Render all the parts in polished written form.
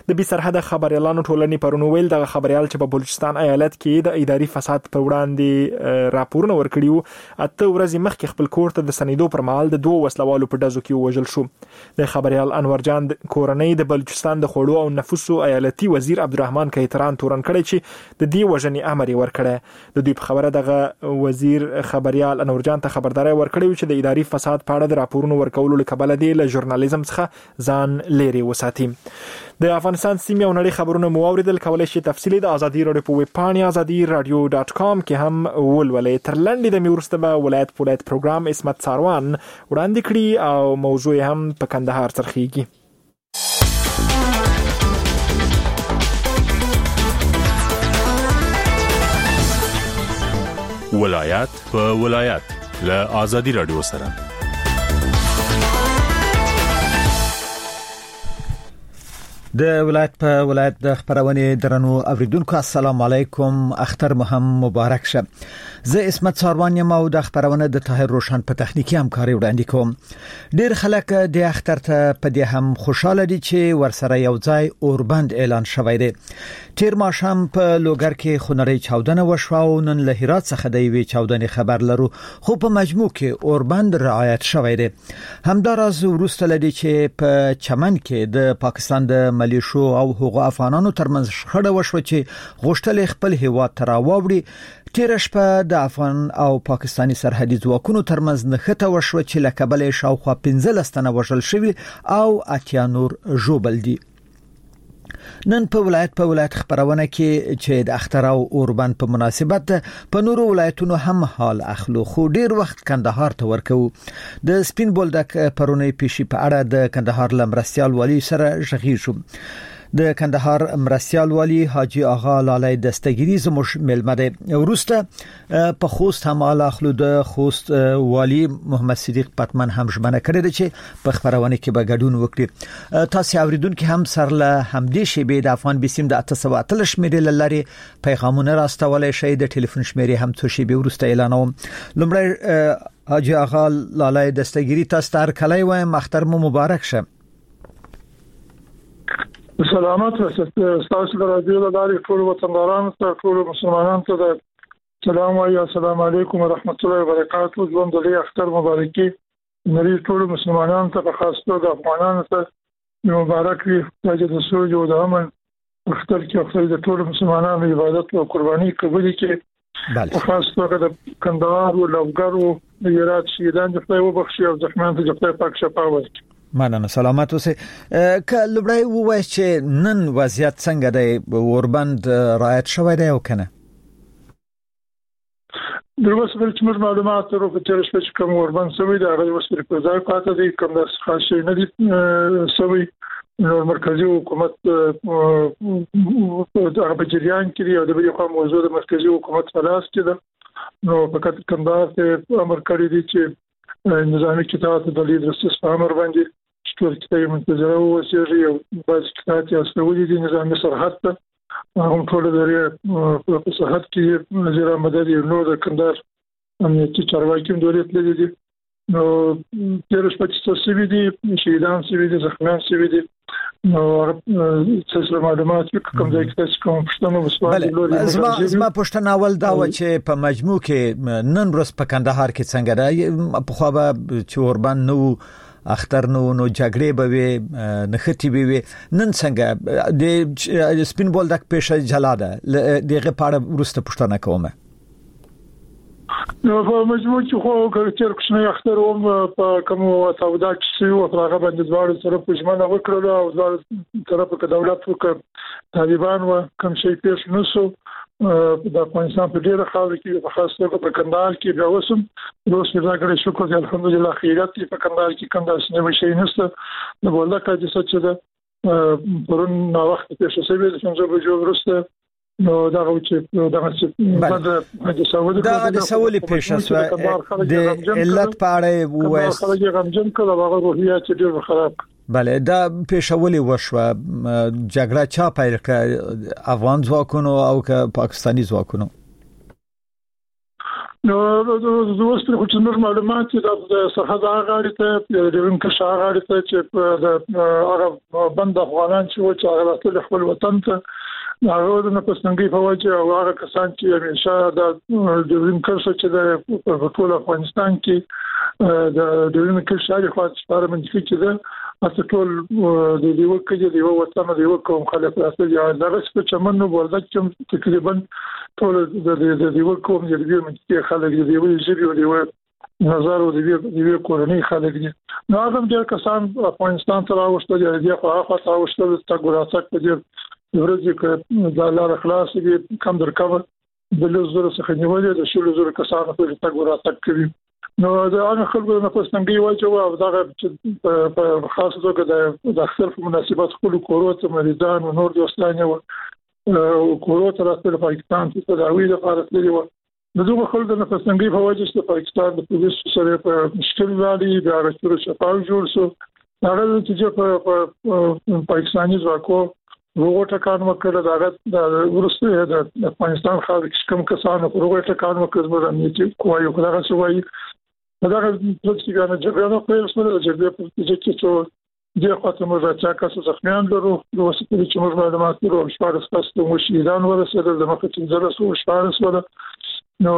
د بي سرحد خبريالانو ټولنې پرون ویل د خبريال چې په بلوچستان ایالت کې د اداري فساد په وړاندې راپورونه ورکړیو اته ورځې مخکې خپل کور ته د سنیدو پر مهال د دوه وسلوالو په ډزو کې وژل شو. د خبريال انور جان کورنۍ د بلوچستان د خوړو او نفوسو ایالتي وزیر عبدالرحمن کیتران تورن کړی چې د دې وژنې امر ورکړی. د دوی په خبره دغه وزیر خبريال انور جان ته خبرداري ورکړی چې د اداري فساد په اړه د راپورونو ورکولو لپاره د ژورنالیزم څخه ځان لري وساتي. د افغانستان سیمه او نړۍ خبرونه مو اوریدل. کولای شئ تفصیلی د ازادي رادیو په ویب پاڼه azadi.radio.com کې هم ولولئ. تر لاندې د میورسته به ولایت پولایت پروګرام اسمت ساروان وړاندې کړي او موضوع هم په کندهار ترخیږي. ولایت په ولایت له ازادي رادیو سره. د ولایت په ولایت د خبرونه درنو اوریدونکو السلام علیکم. اختر مهم مبارک شه. زه اسمت ساروان یم او د خبرونه د طاهر روشن په تخنیکی همکاري وړاندې کوم. ډیر خلک د اختر ته په دې هم خوشاله دي چې ورسره یو ځای اوربند اعلان شوی دی. تیر ماښام په لوګر کې خونړی چاودنه وشوه او نن له هرات څخه د یوې چاودنې خبر لرو، خو په مجموع کې اوربند رعایت شوی دی. همداراز وروسته لدی چې په چمن کې د پاکستان د ملیشو او حقوق افغانانو ترمنځ شخړه وشوه چې غوښتل خپل هیواد ته راوړي. تیر شپه د افغان او پاکستانی سرحدي ځواکونو ترمنځ نښته وشوه چې له کبله شاوخوا 15 تنه وژل شوي او اتیا نور ژوبل دي. نن په ولایت خبرونه کې چې د اختر او اوربند په مناسبت په نورو ولایتونو هم حال اخلو، خو ډیر وخت کندهار ته ورکو. د سپین بولدک پرونی پیشي په اړه د کندهار لمرستيال والی سره ژغې شو. د کندهار مرستيال والی حاجی آغا لالی دستگیری زموږ ملمه ده. وروسته په خوست هم حال اخلو. د خوست والی محمد صدیق پتمن هم ژمنه کړې ده چې په خبرونه کې به ګډون وکړي. تاسو اوریدونکو هم سره له همدې شیبې د افغان بسیم د 803 شمیرې لري پیغامونه راستولای شي. د ټلیفون شمیرې هم څو شیبې وروسته اعلانوم. لومړی حاجی آغا لالی دستگیری تاسو ته کله وایم اختر مو مبارک شه. سلامات تاسو د رادیو له لارې ټول وطندارانو ته ټول مسلمانانو ته د سلام وایم. السلام علیکم ورحمت الله وبرکاته. ژوند دې اختر مبارکي نړۍ ټول مسلمانانو ته په خاص توګه افغانانو ته مبارک وي. د سوج او د امن اختر کې خدای د ټول مسلمانانو عبادت او قرباني قبول کړي. په خاص توګه د کندهار او لوګر او د هرات شهیدان د خدای وبخښي او زخمیان ته خدای پاک شفا ورکړي. مننه. سلامات اوسئ. که لومړی ووایي چې نن وضعیت څنګه دی؟ اوربند رعایت شوی دی او کنه؟ دروازه بل چې موږ معلومات ورو په تیر شپه چې کوم اوربند سوي دا هغه وسره په ځای پاتې دي. کوم د خاص نه دي سوي. نو مرکزی حکومت هغه په جریان کې دی او د بل خوا موضوع د مرکزی حکومت فلاس کې ده. نو فقط کندهار ته امر کړی دی چې نظامی کتابت د لید رسس په امر باندې ټول کتابي منتظره اوسېږي او بعض کتابات یې استولي دي نظامي سرحد ته هم ټول لري. په سرحد کې وزیر مدد یو نو د کندهار امنیتي چارواکي هم دولت لري دي. نو تیر شپه چې څه وی دي شهیدان سوي دي زخمیان سوي دي. نو څه معلومات کوم ځای کې کوم پښتنو مسوال زما پښتنه اول دا و چې په مجموع کې نن ورځ په کندهار کې څنګه ده؟ په خو به چې اوربند نو اختر نو جګړې به وي نختی به وي. نن څنګه د سپین بولدک پیشه جلاده دغه پاړه ورسته پښتنه کومه. نو په مجموع کې خو کچر کوشنه اختر هم په کوم تعهدات چې او هغه باندې ځوړ سره پښمنه وکړه او ځوړ طرف کې دولت وکړ طالبان و کوم شي پیښ نشو. د افغانستان په ډیره خاوره کې په خاص توګه په کندهار کې بیا وسم روز راغلی شکر دې الحمدلله خیرات په کندهار کې کوم داسې نه شي نشته. نو ولکه چې څه ده پرون نو وخت پیښ شوی د څنګه به جو ورسته. نو دا چې د سوالي پیښه شو د علت په اړه وایي خلک غمجن کړه هغه روحیات ډیر خراب. بله دا پیښولي وشوه جګړه چا پیل کړ افغان ځواکونو او که پاکستانی ځواکونو؟ نو د اوس په کوم څه معلومات د سرحد غاړې ته د وینکر غاړې ته چې د هغه بند افغانان چې هغه خپل وطن ته هغه د پښتنګي په وجه او هغه کسان چې همیشه د وینکر چې د ټول افغانستان کې د وینکر شاري خاص لپاره منځي چې ده اته ټول د دیو کې د یو وطن د یو قوم خلک راځي یا دغه څه چې منو ورته چې تقریبا ټول د دیو قوم د دیو منځي خلک د دیو ژبه او دیو نظر او دیو کورنۍ خلک دي نو هغه ډېر کسان افغانستان ته راوښتل دي خو هغه راوښتل چې ګوراتک په دې ورځې کې د لار خلاص دي کم در کم د لزر څخه نیولې د شلو زر کسانو په تګ وراتک کوي نو دا هغه خلکو نه پښتنګي وایي او دا په خاصه توګه د اختر په مناسبت خپل کوروت مریضان او نور دوستان او کوروت راځي په پاکستان کې تداوی لپاره تللی و دغه خلکو نه پښتنګي په وجه چې پاکستان د پولیس سره په مشکل راځي د راځي شفاو جوړ شو هغه چې په پاکستاني ځواکو وګورئ کار وکړه دا ورسته د افغانستان خلک کوم کسانو وګورئ کار وکړه مرامتي کوی او دا څه وایي دا چې نه جګړه په سره د جګړې په چې څو د خاطر مرچا کاسو ځخمیان لرو نو څه چې موږ معلومات لرو شپږ تاسو مو شیدان ورسره د مخه چې زره سو شپږ ولا نو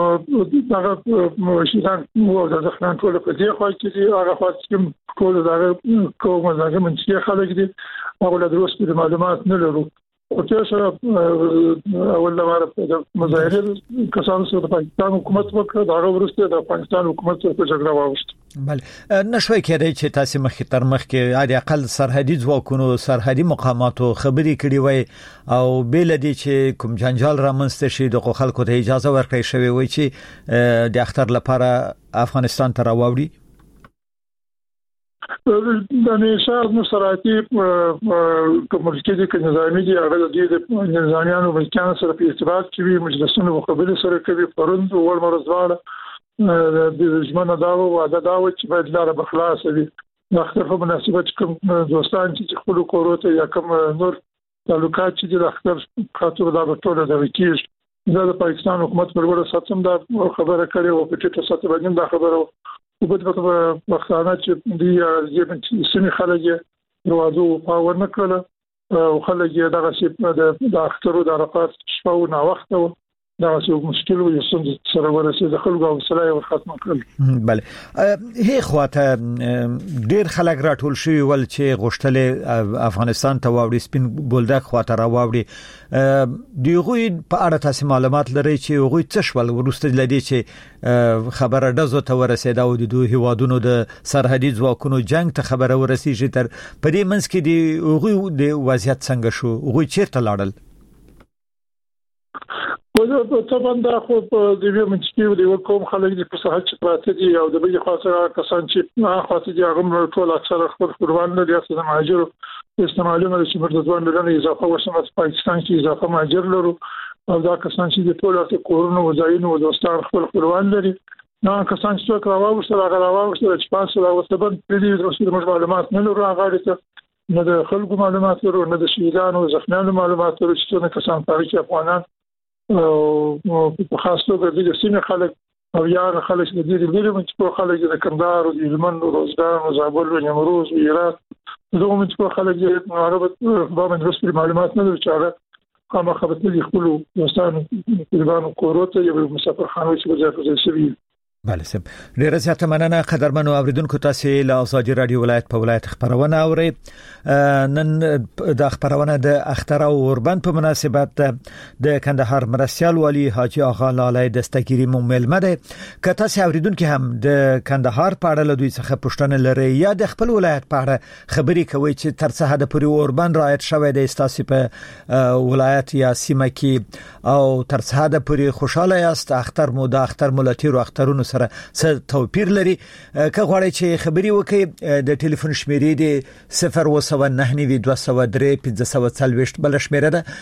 دا شیدان مو د ځخمیان ټول په دې خوا کې هغه خوا چې ټول دا کومه ځای منځي خلک دي هغه د روس په معلومات نه لرو او چې سره اول مره د مظاهره کسانو سره د پاکستان حکومت وکړه دا ورسته د افغانستان حکومت سره جګړه واوښته بل نشوي کېدای چې تاسو مخکې تر مخکې عادي اقل سرحدي ځواکونو سرحدي مقاماتو خبري کړي وي او بل دي چې کوم جنجال رامنځته شي د خلکو ته اجازه ورکړي شوی وي چې د اختر لپاره افغانستان ته راوړي د نشار مسراتي کومرکې کې نظامی دي هغه د نظامیانو ملکان سره په ارتباط کې وي مجلسونو مخابره سره کوي پروند او ورمرزواله د ژمنه داو او عداوت چې باید لاره بخلاص وي د اختر په مناسبت کوم دوستان چې خپل کوروته یا کوم نور تعلقات چې د اختر خاطر دا ټول د وکیل د پاکستان حکومت پر وړاندې ساتم دا خبره کړې او په ټیټه سطح باندې دا خبره او په وختانه چې دی سیمه خلک دروازو پاور نه کړل او خلک دغه چې د اخترو د عرفات شپه او نا وخت دا څه مشکل وي چې سره ورسې د خلکو او سلای او ختم کړل بله هي خواته ډیر خلک راټول شوی ول چې غوښتل افغانستان ته واوړي سپین بولدک خواته راوړي دیغوی په اړه تاسو معلومات لرئ چې هغه څه شول ورسته لدی چې خبره دزو ته ورسېده او د دوه هوادونو د سرحدي ځواکونو جنگ ته خبره ورسېږي تر په دې منځ کې دی هغه د وضعیت څنګه شو هغه چیرته لاړل طبعا دا خو په دې منځ د کوم خلک د صحت چې پراته دي او د بل خاطر کسان چې نه خاطر دي هغه ټول اکثر خپل قربان نه دي اصل مهاجر استعمالونه چې پر ځوان لري اضافه وسمه پاکستان کې اضافه مهاجر لرو او دا کسان چې د ټول د کورونو وځایونو او دوستان خپل قربان لري نه کسان چې راوښتل هغه راوښتل چې پاسه راوستبن په دې د معلومات نه لرو هغه ته نه د خلکو معلومات لرو نه د شهیدانو او زخمیانو معلومات لرو چې څونه کسان پاره افغانان او په خاص توګه د سیمه خلک او یار خلک د دې لري چې خلک د کندهار او هلمند او روزګان او زابل او نیمروز او هرات دغه چې خلک د عربت په باندې معلومات نه لري چې هغه کومه خبره دي خپل دوستانو په کوروته یو مسافر خانه چې وځي شوی بله سم ډیره زیاته مننه قدرمنو اوریدونکو تاسو له ازادي رادیو ولایت په ولایت خبرونه اوري نن د خبرونه د اختر او اوربند په مناسبت د کندهار مرستيال والی حاجی آغا لالی دستگیری ملمه ده که تاسو اوریدونکو هم د کندهار په اړه له دوی څخه پوښتنه لري یا د خپل ولایت په اړه خبري کوي چې تر څه حد پورې اوربند رعایت شوی دی تاسو په ولایت یا سیمه کې او تر څه حد پورې خوشاله یاست اختر مو د اختر ملتي او اخترونو سره څه توپیر لري که غواړئ چې خبري وکړئ د ټلیفون شمیرې دی 02922031540 بل شمیره ده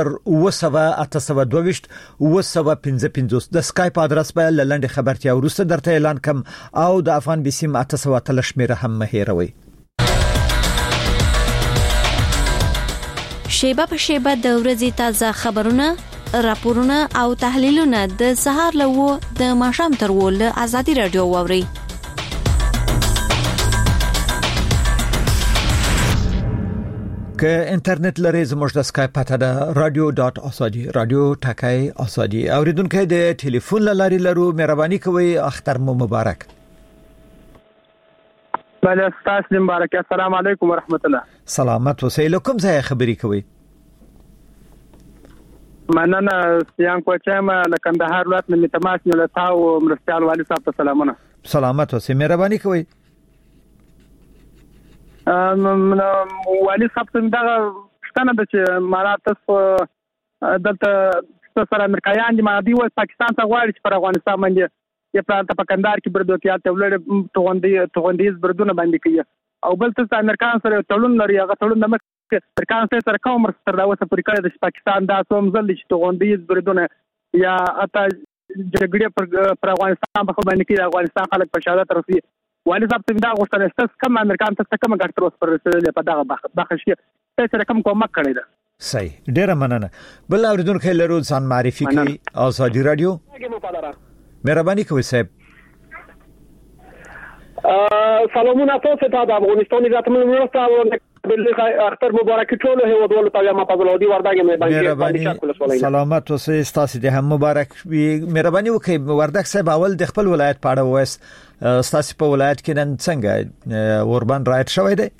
02822 د سکایپ ادرس به لاندې خبرتیا ورسته درته اعلان کوم او د افغان بسیم 803 شمیره هم مهیروي شیبه په شیبه د ورځې تازه خبرونه راپورونه او تحلیلونه د سهار له د ماښام تر له ازادي رادیو واوري. که انټرنیټ لري زموږ د اسکایپ پته ده radio.azadi رادیو ټاکای ازادي اوریدونکو د ټلیفون لاري لرو مهرباني کوئ اختر مو مبارک. بله تاسو مبارک. السلام علیکم ورحمت الله. سلامت اوسئ. کوم ځای خبري کوي؟ مننه سیان کوچم له کندهار ولایت نه تماس نه لتاو مرستيال والي صاحب ته سلامونه. سلامت اوسئ مهرباني کوئ. والي صاحب څنګه دا ستنه د چې مارات دلته سره امریکایان دي ما دی و پاکستان ته غواړي چې پر افغانستان باندې یې پلان ته پکندار کې بردوکیات ته ولړ توغندیز بردونه باندې کوي او بل څه امریکایان سره تړون لري. هغه تړون د امریکایان سره کوم سره دا اوسه پرې کړی د پاکستان دا څوم ځل چې توغندیز بردونه یا اته جګړه پر افغانستان په باندې کې افغانستان خلک په شهادت رسي. والي صاحب څنګه دا غوښتنه ستاسو کوم امریکایان ته کوم ګټه تر اوسه پر رسیدلې په دغه بخښي ته سره کوم کومک کړی ده؟ صحیح ډیره مننه. بل اوریدونکو لرو ځان معرفي کوي ازادي رادیو. مهرباني کوئ صاحب. سلامونه تاسو ته د افغانستان راتلونکو مرسته بل اختر مبارک ټول هیوادوالو ته ما فضلودي وردګ مې باندې سلامت اوسئ. تاسو ته هم مبارک وي. مهرباني وکړئ وردګ صاحب اول د خپل ولایت په اړه وایست. تاسو په ولایت کې نن څنګه اوربان رایټ شوی دی؟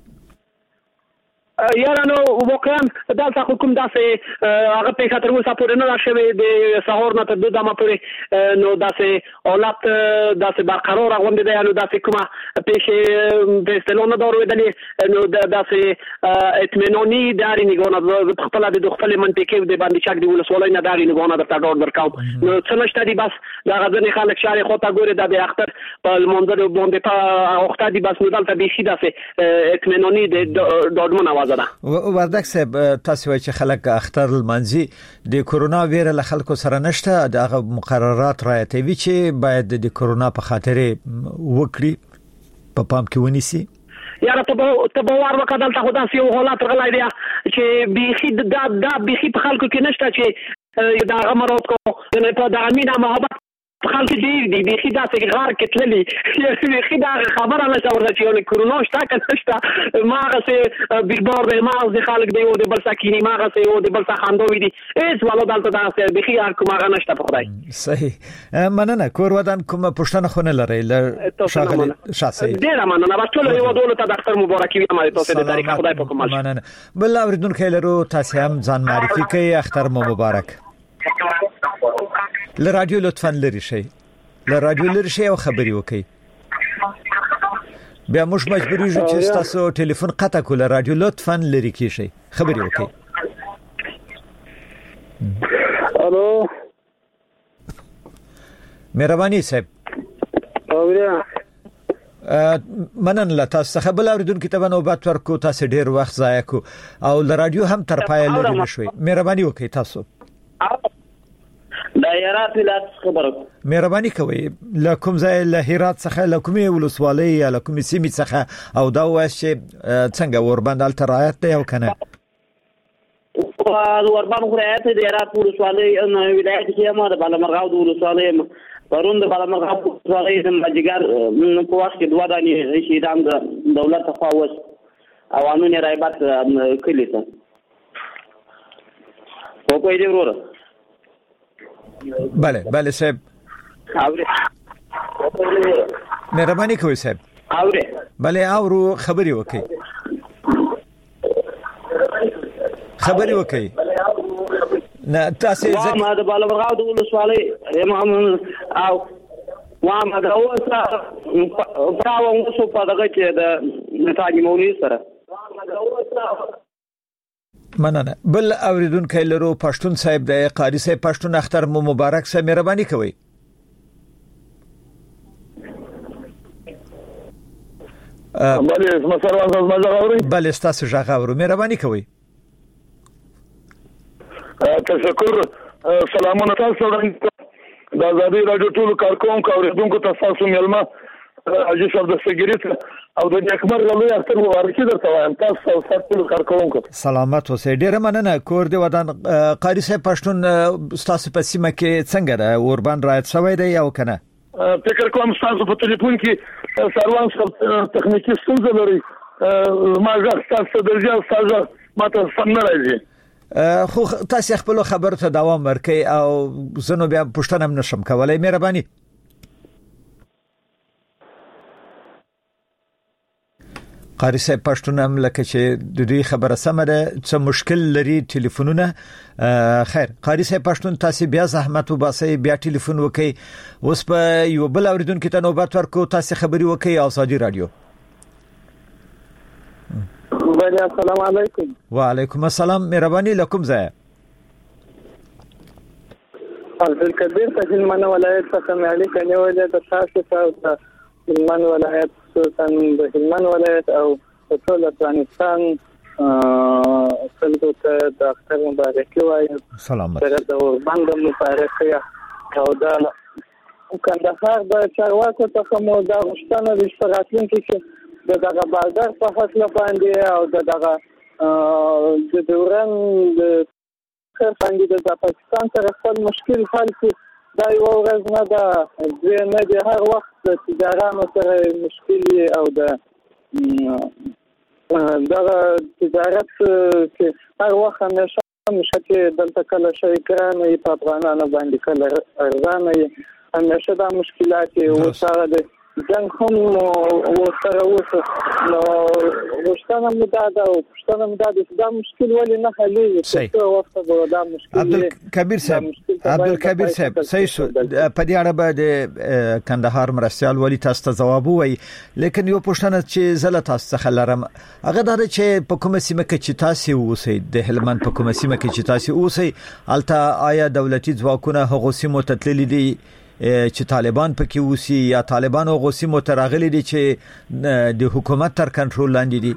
یارانو واقعا دلته حکومت داسې هغه په خاطر مو سپورټ نه راشوي د سهار نه تر دمه پورې نو داسې اولاد داسې برقرار غونډه دی نو داسې کومه پیښه د استلونه دارو دلې نو داسې اطمینانی داري نگونه خپل د خپل منطقې د باندې چک دی ولسوالۍ نه داري نگونه درته ډور درکاو نو څنګه دي بس دا غزنی خلک شاري خو ته ګوره د اختر په منظر باندې په وخت دي بس نو دلته به شي داسې اطمینانی د ډاډمن وردګ صاحب تاسو وایي چې خلک اختر المنزي د کورونا ویره له خلکو سره نشته دغه مقررات رعایتوي چې باید د کورونا په خاطر وکړي په پام کې ونیسي. یاره ته باور وکړه ته خدای سي حالات غلای دی چې بيخي دا بيخي په خلکو کې نشته چې دا غمرات کو نه په د امینه محبت خلک دی بيخي دا څنګه غار کتللی بيخي دا خبره نه څورته چې کورونا شته کنه ما غسه بیلبورډ به ما د خلک دی او د بل سکینی ما غسه او د بل خاندوي دي هیڅ ولو دلته دا بيخي هر کومه نشته په خدای. صحیح مننه. کور ودان کومه پښتنه خونه لري شاغل شاسي ډیر مننه بس ټول یو ډول ته د اختر مبارکي وي تاسو د تاریخ خدای په کومه مننه. بل اوریدونکو لرو تاسو هم ځان معرفي کوي اختر مبارک. له رادیو لطفاً لري شي له رادیو لري شي او خبري وکي بیا موږ مجبور یو چې تاسو ټلیفون قطع کول رادیو لطفاً لري کی شي خبري وکي. الو مهرباني صاحب اوریا منن لا تاسو خبر اوریدونکو ته نوبت ورکو تاسو ډیر وخت ضایع کو او له رادیو هم تر پای لري نشوي. مهرباني وکي تاسو د هرات ولایت خبره مهرباني کوي له کوم ځای له هرات څخه له کومې ولسوالۍ یا له کومې سیمې څخه او دا وایي څنګه وربند الترایت دی او کنه وربند غوړایت د هرات ولسوالۍ ولایت کې ما د بالامرغاو د ولسوالۍ پرون د بالامرغاو ولسوالۍ د ماجګر په وخت کې دوه دانې شهیدان د دولت څخه اوس عوامي رایبات کړي ته په کوی دی وروره. بله صاحب مهرباني کوئ صاحب بله اورو خبري وکي نه تاسو ما د بالامرغاو د ولسوالۍ امام او ما دا اوسه پراو اوسه په دغه کې د نتاجي مولوي سره مننه. بل اوریدونکو لرو پښتون صاحب د قاری صاحب پښتون اختر مو مبارک صاحب مهرباني کوي. بله اسمه سروان زما غاوري بله تاسو غاورو مهرباني کوي. تشکر. سلامونه تاسو د ازادي رادیو ټول کارکونکو اوریدونکو تاسو ملما حاجی صاحب د سګریټ او د اکبر لوی اختر مبارکي درته وایم تاسو او ټول کارکونکو سلامات اوسئ. ډیره مننه. کور دی ودان قاری صاحب پښتون تاسو په سیمه کې څنګه ده اوربان رایت شوی دی او کنه؟ فکر کوم تاسو په ټلیفون کې سروان سره تخنیکی ستونزه لري. ما ځکه تاسو درځه تاسو ماته سم نه راځي. خو تاسو خپل خبر ته دوام ورکړئ او زنو بیا پښتنه هم نشم کولای. مهرباني. قاری صاحب پښتون هم لکه چې د دې خبره سم ده څه مشکل لري ټلیفونونه. خیر قاری صاحب پښتون تاسو بیا زحمت وباسئ بیا ټلیفون وکئ. اوس په یو بل اوریدونکو ته نوبت ورکو تاسو خبري وکئ ازادي رادیو. السلام علیکم. وعلیکم السلام. مهرباني لکم ځای عبدالکبیر ته هلمند ولایت څخه معلی کني ولایت تاسو ته هلمند ولایت خصوصا د هلمند ولایت او ټول افغانستان خلکو ته د اختر مبارکي وایم. سلامت. د اوربان د مبارکي او د کندهار د چارواکو څخه مو دا غوښتنه د شراتونکو چې دغه بازار په حسله باندې او دغه د دوران د باندې د پاکستان سره خپل مشکل حل کړي. دا یو ورځ نه ده نه د هر وخت د تجارانو سره مشکل او د دغه تجارت کې هر وخت همیشه مشکل دلته کله شي کرانه په افغانانو باندې کله ارزانه همیشه دا مشکلات او سره د جنگ هم وسره وسه نو وشتنه مداده او پښتنه مداده دا مشکل ولې نه حلېږي چې وخت به دا مشکل عبدالکبیر صاحب صحیح شو. په دې اړه به د کندهار مرستيال ولی تاسو ته جواب وایي لیکن یو پښتنه چې زله تاسو څخه لرم هغه دا چې په کومه سیمه کې چې تاسو اوسئ د هلمند په کومه سیمه کې چې تاسو اوسئ الته آیا دولتي ځواکونه هغه سیمو ته تللي دي چې طالبان پکې اوسي یا طالبان او غوسی متراغلي دي چې د حکومت تر کنټرول لاندې دي؟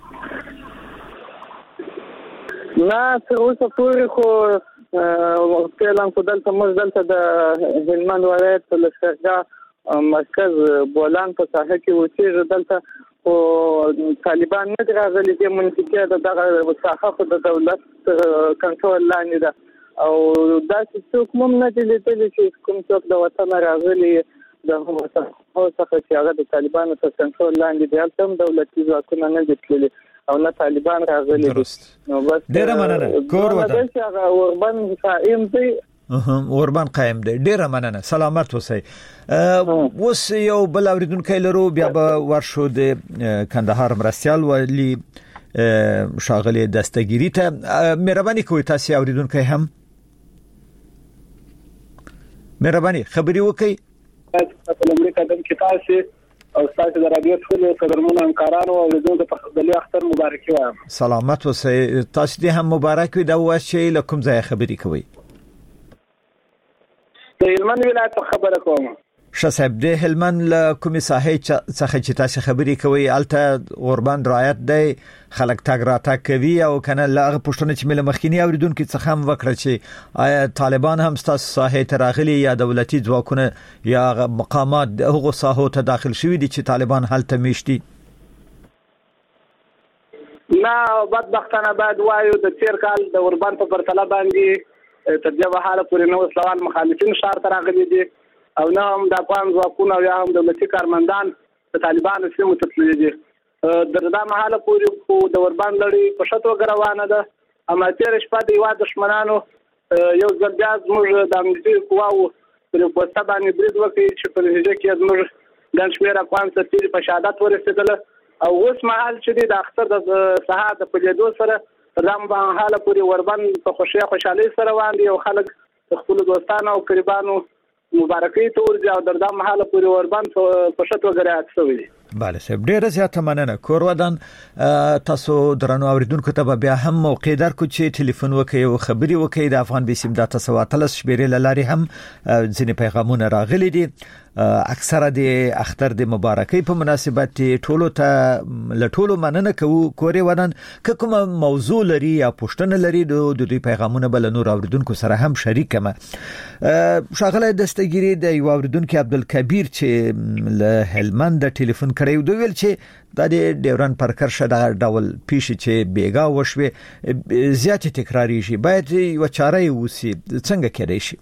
نه څه اوسه پورې خو کله په دلته موږ دلته د هلمند ولایت په لښکرګاه مرکز بولان په ساحه کې اوسېږو. دلته او طالبان نه راغلي دي منطقه دغه ساحه په د دولت کنټرول لاندې ده او دا چې څوک مم نه دي لیدلي چې کوم څوک د وطن راغلي د حکومت او څخه چې هغه د طالبانو تر کنټرول لاندې دي هلته هم دولتي ځواکونه نه دي تللي او نه طالبان راغلي دي. نو بس ډیره مننه. کور ودان هغه اوربان قائم دی اوربان قائم دی. ډیره مننه. سلامت اوسئ. اوس یو بل اوریدونکو لرو بیا به ورشو د کندهار مرستيال ولی شاغلي دستګيري ته مهرباني کوئ تاسو اوریدونکو هم مهرباني خبري وکړئ. په لومړي قدم کې تاسو او تاسو د رادیو ټول قدرمن همکارانو او د پخپلي اختر مبارکي وایم. سلامت اوسئ. تاسو دې هم مبارک وي. دا واسه لکم ځای خبري کوي. د هلمند ولایت خبره کوم. شصب د هلمند له کومې ساحې څخه چې تاسو خبري کوي الته اوربان رعایت دی خلک تاګ را تاګ کوي او کنه لاغه پښتنه چې مل مخکینی اوریدونکو څخه هم وکړه چې آیا طالبان هم تاسو ساحې ته راغلي یا دولتي ځواکونه یا مقامات هغه ساحو ته داخل شوي دي چې طالبان هلته میشتي؟ نه بدبختانه بعد وایو د تیر کال د اوربان په پرتله باندې ترجمه حاله پورې نو سوال مخالفین شهر ته راغلي دي او نه هم د افغان ځواکونه یا هم دولتي کارمندان د طالبانو سیمو ته تللي دي. دا مهاله پورې د اوربان لړۍ په شتو روانه ده. اما تیر شپه د یو دښمنانو یو ځل بیا زموږ د امنیتي قواو پر پوسټ باندې برید وکړي چې په نتیجه کې زموږ ګڼ شمېر افغان سرتیري په شهادت ورسېدل او اوس مهال چې د اختر د سهار د پلیدو سره دا مهاله پورې اوربان په خوشحالي سره روان دي او خلک خپل دوستانو او قریبانو مبارکي تور دي او دردا محاله پورې اوربان په شتو غریات شوی دي. bale صاحب ډیره زیاته مننه. کور ودان تاسو درنو اوریدونکو ته بیا هم موقع درکو چې ټلیفون وکړئ او خبري وکړئ. د افغان بیسیم د تاسو اتلس شمیرې لاري هم ځینې پیغامونه راغلي دي. اکثره د اختر د مبارکۍ په مناسبت ټولو ته لټولو مننه کوو. کور ودان کومه موضوع لري یا پوښتنه لري د دوی پیغامونه بل نور اوریدونکو سره هم شریکه شاغله دستګيري د یو اوریدونکو عبدالکبیر چې له هلمند د ټلیفون کړی دوی ویل چې د ډیورن پر کرښه د ډول پیښې چې بیګا وشوي زیات تکراری شي باید یو چاره وسی څنګه کېدای شي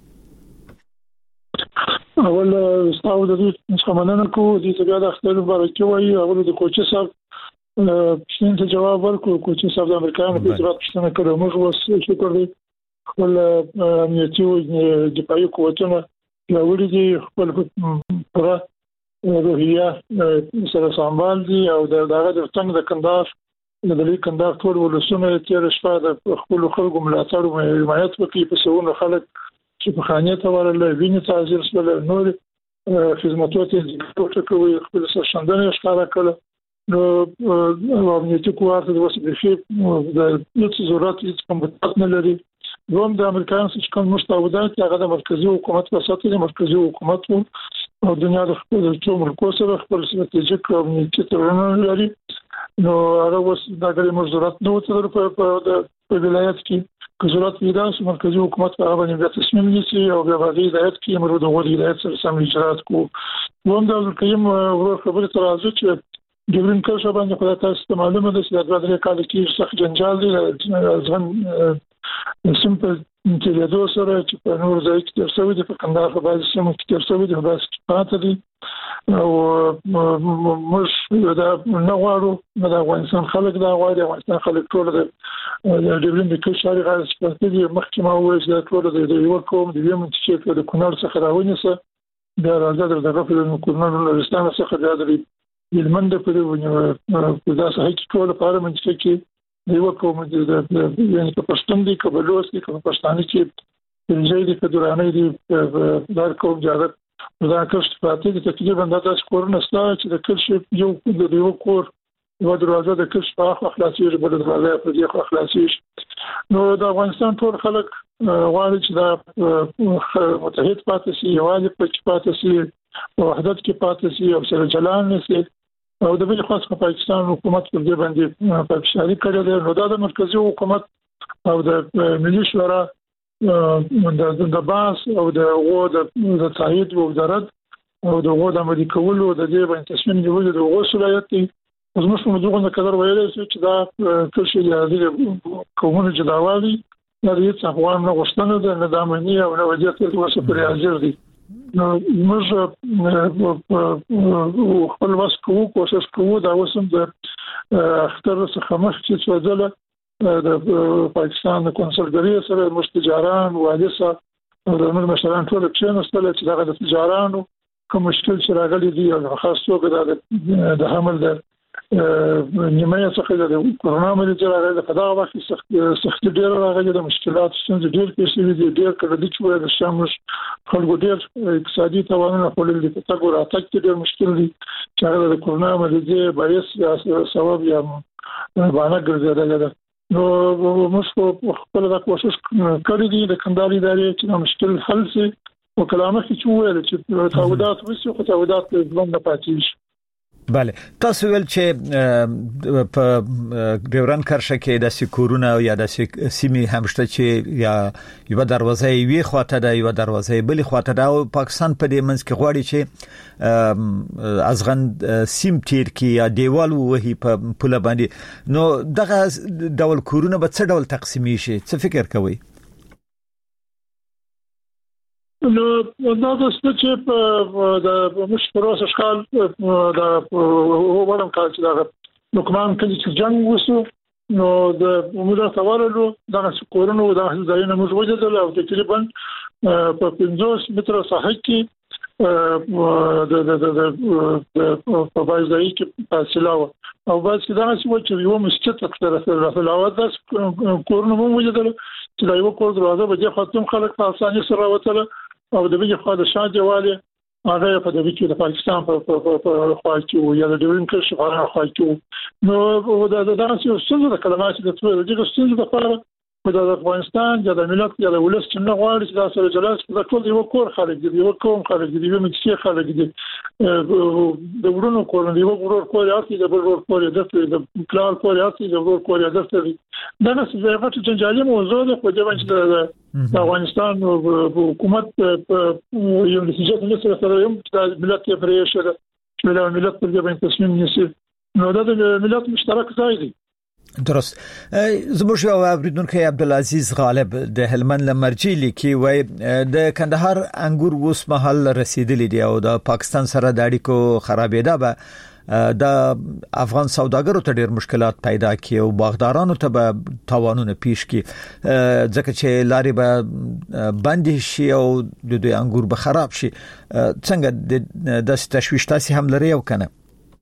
اول استاو د دې څخه کوو د بیا د خپل مبارکي وایي اول د کوچي صاحب څنګه جواب ورکړو کوچي صاحب د امریکایانو په اړه څه کړو موږ اوس شکر دې خپل امنیتي او دفاعي قوتونه پیاوړي دي خپل پوره روحیه سره سمبال دي او دغه د څنګه د کندهار د دې کندهار ټول ولسونه تیر شپه د خپل خلکو ملاتړ او حمایت وکړي په سونو خلک چې په خانه ته ورل ویني تعزیر سره نور خدماتو ته کوي خپل سرشندنه ښکارا کړل نو امنیتي قوات د وسیلې د هیڅ ضرورت هیڅ کوم نه لري دوم د امریکایانو څخه کوم مستعودات هغه د مرکزی حکومت په ساتلو د مرکزی حکومت او دنیا د خپل ټول ملکو سره خپل ستراتیژیک امنیتي تړونونه لري نو هغه اوس د غړي مزورات نو تر په ولایت کې ضرورت پیدا شي مرکزی حکومت په اړه باندې تصمیم نیسي او بیا د هدایت کې مرو د هدایت سره سم اجرات کو دوم د کیم خبره تر راځي چې ډیورن کرښه باندې خدای تاسو معلومه ده چې د دوه کال کې سخت جنجال دی ځان سمپل چې د سره چې په نور ځای کې ترسوي د کندهار په بازي سیمه کې ترسوي د بازي پاتې دي او مش دا نوارو د افغانستان خلک دا غواړي افغانستان خلک ټول د ډیورن کرښه لري غواړي چې محکمه وایي چې ټول د یو کوم د یو منطقه د کونړ څخه راونیسه دا راځي د غفل کونړ نورستان څخه د یلمند په دې دا صحیح ټول په منطقه کې دیو کوم د یعنی په پښتون دي کبلوس دي په پښتاني کې پنځه دي په دورانه دي دار کوم ځای دا کښت پاتې دي تقریبا د تاسو کورونه ستاسو چې د کښت یو د یو کور یو دروازه د کښت په خلاصي بل دروازه په دې خلاصي نو د افغانستان ټول خلک غواړي چې دا متحد پاتې شي یوازې په پاتې شي وحدت کې پاتې شي او سره جلان نشي او د بل خاص په پاکستان حکومت پر دې باندې په شاري کړی دی نو د مرکزی حکومت او د ملي شورا د باس او د تایید او د رد او د عملي کولو د دې باندې تصمیم نیول د وسولایت دی اوس موږ په دغه قدر ویل چې دا ټول شي د کومه جداوالي د هیڅ افغان نه غوښتنه ده نه د امنیت او نه وضعیت د وسپری حاضر دي نو موږ خپل واس کوو کوشش کوو دا وسم د اختر څخه مخکې چې ځله د پاکستان د کنسولګری سره مستجاران والسا او د مشران ټول چې نستل چې دغه د تجارانو کوم مشکل چې راغلي دي او خاص توګه د حمل د نیمه څخه د کرونا مریض راغلي په دغه وخت سخت ډیر راغلي د مشکلات څنګه ډیر پیښې دي ډیر کړه دي چې د شامل خلکو ډیر اقتصادي توانونه خپل دي په تاسو راتګ ډیر مشکل دي چې هغه د کرونا مریض باعث سبب یا باندې ګرځیدل نو موږ خپل د کوشش کړی دي د کندهار ادارې چې مشکل حل شي او کلامه چې ویل چې تعهدات وسو خو تعهدات ځوان نه پاتې شي بله تاسو ویل چې په ډیورن کرښه کې د سکورونه یا د سیمې همشته چې یا یو دروازه وی خواته ده یو دروازه بلی خواته ده او پاکستان په دې منځ کې غواړي چې ازغن سیم تیر کې یا دیوال وهي په پوله باندې نو دغه ډول کورونه به څه ډول تقسیمي شي څه فکر کوئ نو دا د چې په د مشپروس اشکال د وړم کال چې دا نوکمان کلی چې جنگ وسو نو د موږ سوالو دا کورونو د ځایونو موږ وجدل او تقریبا په 50 متر ساحه کې په بازاري کې فاصله او بس دا چې یو مسجد تر فلاوت د کورونو موږ وجدل چې دا یو کور دروازه به د خاطم خلک په اسانه سره وتل او د بل خوا د شاه دیواله هغه په دې کې د پاکستان په خوا کې یا د ډیورن کرښه په خوا کې نو دا څه څه د کلمات د څه د څه د لپاره د افغانستان د ملت د ولس چې نه غواړي چې دا سره جلاس د ټول یو کور خلک دي یو قوم خلک دي یو مکسي خلک دي د ورونو کور دی یو ورور کور یاتي د ورور کور د کلار کور یاتي د ورور کور د دا نه څه هغه چې جنجالي موضوع ده خو د افغانستان حکومت یو نتیجه نه سره یو د ملت پرې شوه چې له ملت پر دې باندې تصمیم نیسي نو دا د ملت مشترک ځای دی. درست. زموږ یو اوریدونکو عبدالعزیز غالب د هلمند لمرجی لیکي وای د کندهار انګور اوس مهال رسیدلی دی او د پاکستان سره د اړیکو خرابېده به د افغان سوداګرو ته ډېر مشکلات پیدا کړي او باغدارانو ته به تاوانونه پیښ کړي ځکه چې لارې به بند شي او د دوی انګور به خراب شي. څنګه د تشویش تاسو هم لري او کنه؟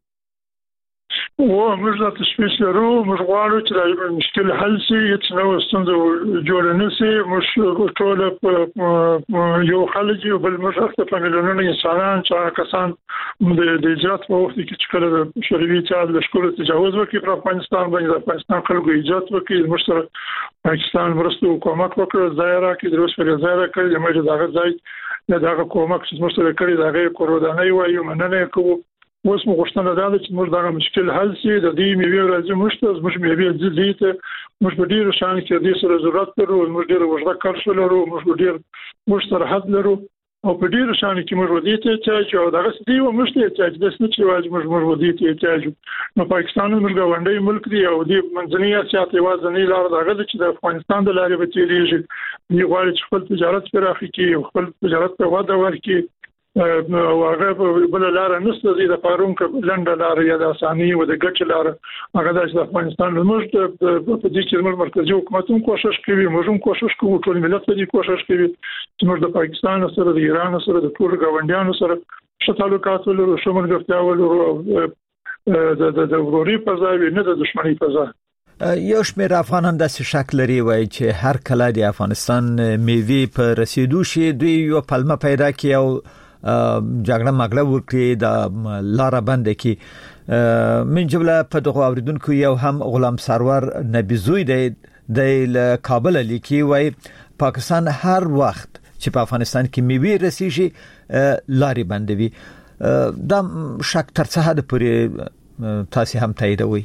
موږ د تشویش لرو، موږ غواړو چې دا مشکل حل شي، چې نو ستونزه جوړ نه شي. موږ ټول یو خلک یو بل موږ په ملیونونو انسانان چې کسان د ایجاد په وخت کې چې کله شوروي چارج لشکره تجاوز وکړي پر افغانستان باندې، د افغانستان خلکو ایجاد وکړي، موږ سره پاکستان مرسته حکومت وکړ، ظاهره کې د روس پر ظاهره کړی، موږ دغه ځای دغه حکومت چې موږ سره کړی دغه قرباني وایو مننه کوو. اوس موږ غوښتنه ده چې موږ دغه مشکل حل شي. د دې میوې راځي موږ میوې دي ته موږ په ډیرو شان کې د سره ضرورت لرو، موږ ډیر وژغه کار لرو، موږ سرحد لرو او په ډیرو شان کې موږ ودی ته چې دغه ستې و موږ ته چې د سن چې واجب موږ ودی ته چې نو پاکستان موږ غونډې ملک دی او د منځنۍ اسیا ته وازنې لار دغه چې د افغانستان د لارې به تیریږي. دی غواړي چې خپل تجارت پراخ کړي او خپل تجارت ته وده ورکړي او هغه بل لار نشته د پارون ک لنډه لار یا د اساني او د ګټ لار هغه د افغانستان موږ په دې کې مرکزي حکومت هم کوشش کوي، موږ هم کوشش کوو، ټول ملت دې کوشش کوي چې موږ د پاکستان سره د ایران سره د ټول غونډیانو سره ښه تعلقات ولرو، ښه ملګرتیا ولرو، د وروري په ځای نه د دښمنۍ په ځای. یو شمېر افغانان داسې شک لري وایي چې هر کله د افغانستان میوې په رسیدو شي دوی یو پلمه پیدا کوي او جګړه مګړه وکړي، د لار بند کړي. من جمله په دغه اوریدونکو یو هم غلام سرور نبیزوی د کابل لیکي وای پاکستان هر وخت چې په افغانستان کې میوې رسیږي لارې بندوي. دا شک تر څه حد پورې تاسو هم تاییدوي؟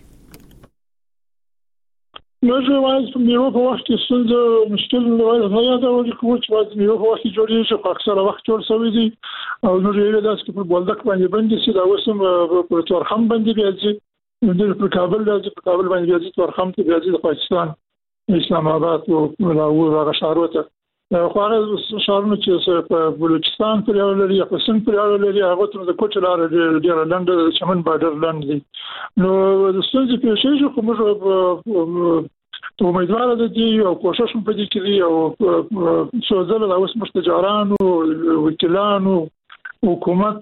موږ وايي چې میوه په وخت کې څنګه مشکل نه وایي دا ولې کوم چې میوه په وخت کې جوړیږي په اکثره وخت جوړ شوی دي او نو یې داس کې په بولدک باندې باندې چې دا وسم په تورخم باندې بيځي د کابل باندې بيځي تورخم ته بيځي د پاکستان اسلام آباد او لاهور هغه شهرونه خو هغه شهرونه چې په بلوچستان پر یو لري په سند پر یو لري هغه ته د کوچ لار ډیر لاندې چمن بارډر لاندې دي. نو د ستونزې په شی خو موږ ته امیدوار دي او کوشش هم پدې کوي او څو ځله اوس مستجارانو وکیلانو حکومت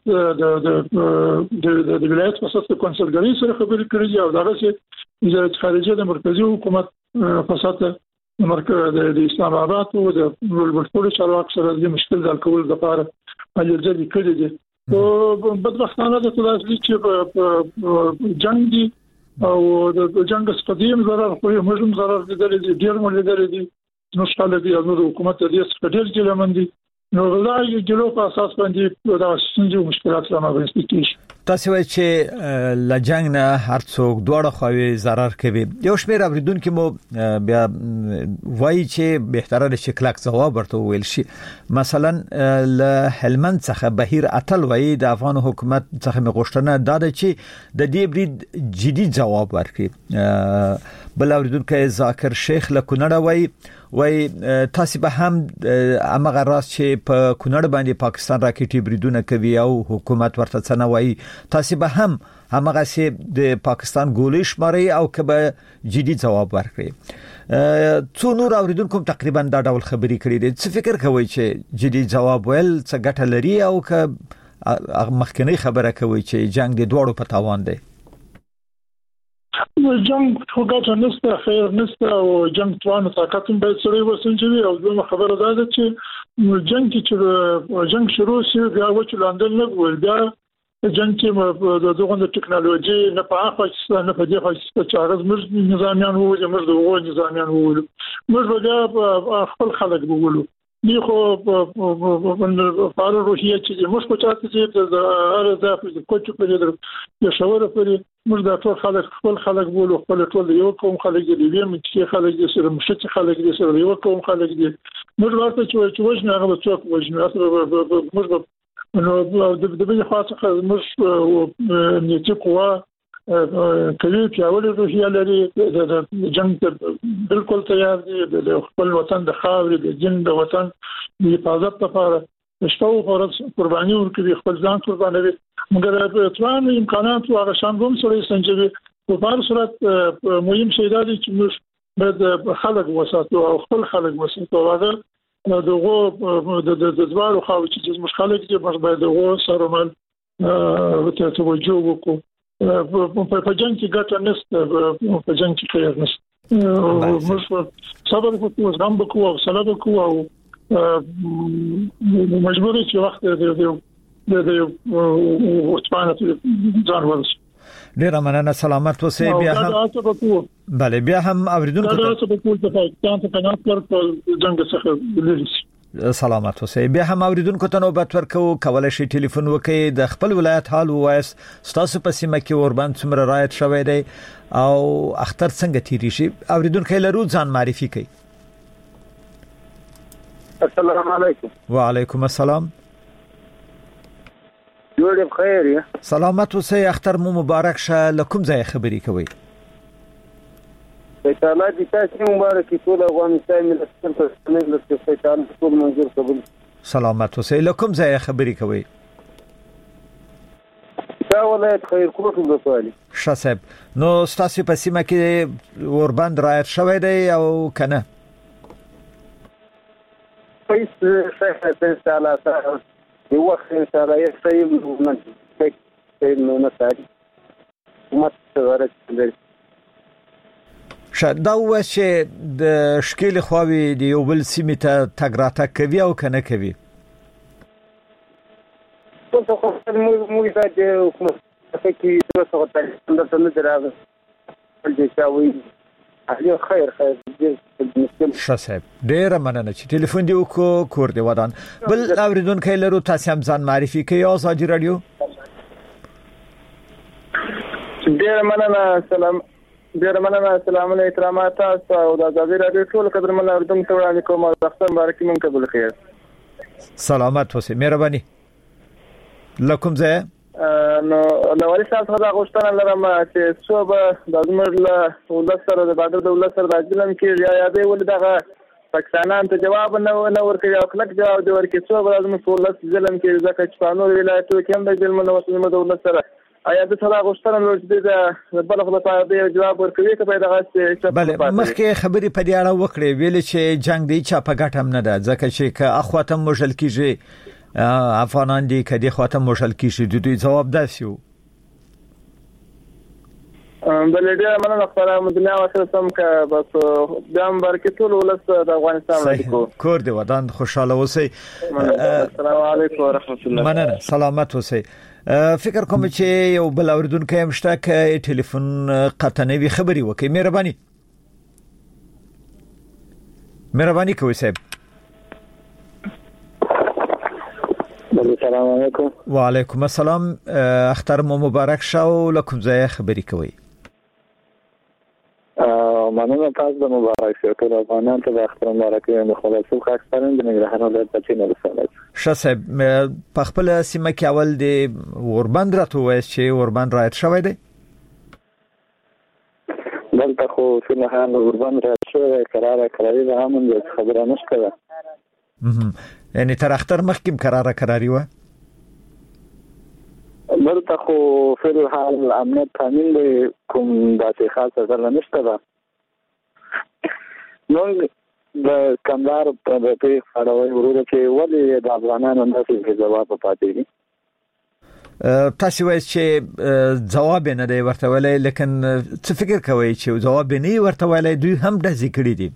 د ولایت په اساس کنسلګری سره خبرې کړې او دغه چې وزارت خارجه د مرکزی حکومت په اساس مرکز د اسلام آباد او د ټول چارواکو سره د مشکل حل کول لپاره اجازه کړې دي. او بدبختانه د تاسو چې جنگ دي او د جنگ سپدیم ضرر خو موږ هم ضرر لیدل دي، ډیر مو لیدل دي، نو شاله دي او د حکومت د دې سپدل کې لمندي نو غواړي ګلو په اساس باندې دا څنګه مشکلات رامنځته کیږي. تاسو وایئ چې لجنګ نه هر څوک دوړه خوي ضرر کوي. یو شمېر اوریدونکو مو بیا وایي چې بهتره ده چې کلک ځواب ورته ویل شي. مثلا له هلمند څخه بهیر اتل وایي د افغان حکومت څخه مغوښتنه دا ده چې د دې برید جدي ځواب ورکړي. بل اوریدونکو ذاکر شیخ له کونړ وایي تاسو به هم امغه راز چې په کونړ باندې پاکستان راکټي بریدونه کوي او حکومت ورته څنګه وایي تاسو به هم همغه سي د پاکستان ګولې شماري او کبه جدي ځواب ورکړي. څو نور اوریدونکو تقریبا دا ډول خبري کړې دي. څه فکر کوي چې جدي ځواب ول څه ګټه لري او که مخکنی خبره کوي چې جنگ د دوړو په تاوان دی؟ جنگ څنګه نسته خیر نسته او جنگ توانه طاقت هم باید سره وسنجوي او دوه خبره ده چې جنگ چې جنگ شروع شي بیا وچ لاندل نه ول بیا جنگ چې دغه ټکنالوژي نه په افغانستان نه په دې خاصه چې هغه زموږ نظامیان وو زموږ دغه نظامیان وو موږ بیا خپل خلک وګورو دی خو فارو روحیه چې موږ په چاته چې د ارزه په کوچ په دې د شاور په موږ د ټول خلک خپل خلک بولو خپل ټول یو قوم خلک دي ویم چې خلک دي سره مشت خلک دي سره یو قوم خلک دي موږ ورته چې وښنه هغه څوک وښنه موږ نو د دې خاصه موږ امنیتي قوا کوي پیاوړی روحیه لري د جنگ بالکل تیار دي د خپل وطن د خاورې د جن د وطن د حفاظت لپاره شپه او ورځ قرباني ورکوي خپل ځان قربانوي مګر تران امکانات او هغه شان هم سره سنجوي په هر صورت مهم شی دا دی چې موږ د خلک وساتو او خپل خلک وساتو هغه دغه د دوارو خو چې موږ خلک دي موږ باید دغه سره مل توجه وکړو په جنگ کې ګټه نشته په جنگ کې خیر نشته موږ صبر وکړو زغم وکړو او صبر وکړو او مجبور چې وخت د وڅپانه ځان ورس ډیر مننه سلامت اوسئ بیا هم بله بیا هم اوریدونکو سلامت اوسئ بیا هم اوریدونکو ته نوبت ورکو کولای شي ټلیفون وکړي د خپل ولایت حال وایس ستاسو په سیمه کې اوربند څومره رایت شوی دی او اختر څنګه تیری شي اوریدونکو لرو ځان معرفي کړئ السلام علیکم وعلیکم السلام جوړ بخیر یا سلامت اوسئ اختر مو مبارک شه لکم ځای خبري کوي الله دې تاسو مبارک ټول افغانستان ملت په ملت کې ټول منظور قبول سلامت اوسئ لکم ځای خبري کوي دا ولایت خیر کوټ ولسوالي شاسب نو ستاسو په سیمه کې اوربند رایت شوی دی او کنه پیسې څه سالا یو وخت سره یې صحیح نه ساري مت ورته شاده وشه د شکل خواوی دی یو بل سیمه ته تګراته کوي او کنه کوي څه خو مو د حکومت کې څه څه ته د تنه دراغه دې چاوي اهلی خیر شاسب ډیر مننه چې ټلیفون دی وکړو کور دی ودان بل اوریدونکو لرو تاسو هم ځان معرفي کوي آزادي رادیو ډیر مننه سلام علیکم تاسو او د آزادي رادیو ټول قدر من اوریدونکو ته وړاندې کوم او اختر مبارک مونږ قبول خیر سلامت اوسئ مهرباني لکم ځای نو نوالي تاسو دا غوښتنه لرم چې څوب د زمر له ولسره د بدر د ولسره د ځلم کې یا به ول دغه پاکستانان ته جواب نه ورکړي او کلک جواب دی ورکړي څوب لازم ولس ځلم کې ځکه چې قانون ولایتو کې هم د ځلم نو وسلم د ولسره آیا د څه غوښتنه لري د بل خپل د جواب ورکړي ته پیدا غاښه بله مخکې خبري په دې اړه وکړې ویل چې جنگ دی چې په ګټه هم نه ده ځکه چې که اخواته مشل کیږي افغانان دي کدي خواته مشل کیږي د دوی جواب داسیو بل دې مننه خبره مدنیا وسره سم کا بس بیا برکت ټول ولس د افغانستان وکړو کور دی ودان خوشاله اوسئ السلام علیکم ورحمت الله مننه سلامت اوسئ فکر کوم چې یو بل اوریدونکو هم شته ک ټلیفون قطنوي خبري وکي مهرباني کوئ صاحب السلام علیکم وعلیکم السلام اختر مو مبارک شه لکم ځای خبري کوي مننه تاسو د مبارک شه ټول افغانان ته د اختر مبارک وي خلاصو خاصترین د نګرهار ولایت په چین رسالت شاسب په خپل سیمه کې اول د اوربند راته وایي چې اوربند رایت شوی دی دلته خو څنګه نه اوربند رایت شوی قراري به هم خبره نشته یعنی تر اختر مخکې قراري و دلته خو فل حال امنیت تامین دی کوم داسې خاصه ځل نشته ده نو د کندهار په دې اړه ورته چې ولې د افغانانو داسې جواب پاتې دي تاسو وایي چې جواب نه دی ورته ویلي لیکن څه فکر کوي چې جواب نه ورته ویلي دوی هم د ذکر دي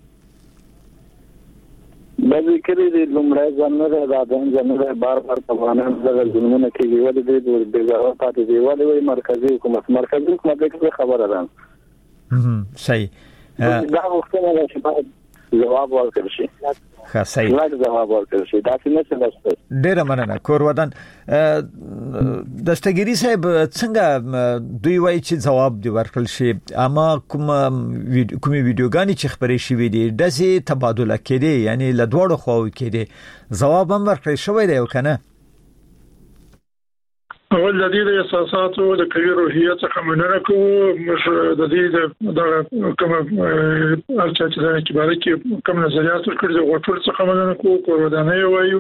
د ذکر دي لمړی ځنه دا د ځنه بار افغانان د ظلمونو کې ویل دي د جواب پاتې دی ولې مرکزی حکومت کې خبره ده صحیح دا وختونه چې جواب ورکړي شي خاصه جواب ورکړي شي دا څنګه څه ډیر مننه کور ودان دستګيري صاحب څنګه دوی وایي چې جواب دی ورکړل شي اما کومي ویډیوګانی چې خبرې شوې دي داسې تبادله کړي یعنی له دوړو خو کړي جواب هم ورکړی شوی دی او کنه اول د دې اساساتو د قوي روحیه څخه مننه کوو موږ د دې د کوم ارچا چې د کباره کې کوم نظریات ورکړي د غوټول څخه مننه کوو کورودانه وایو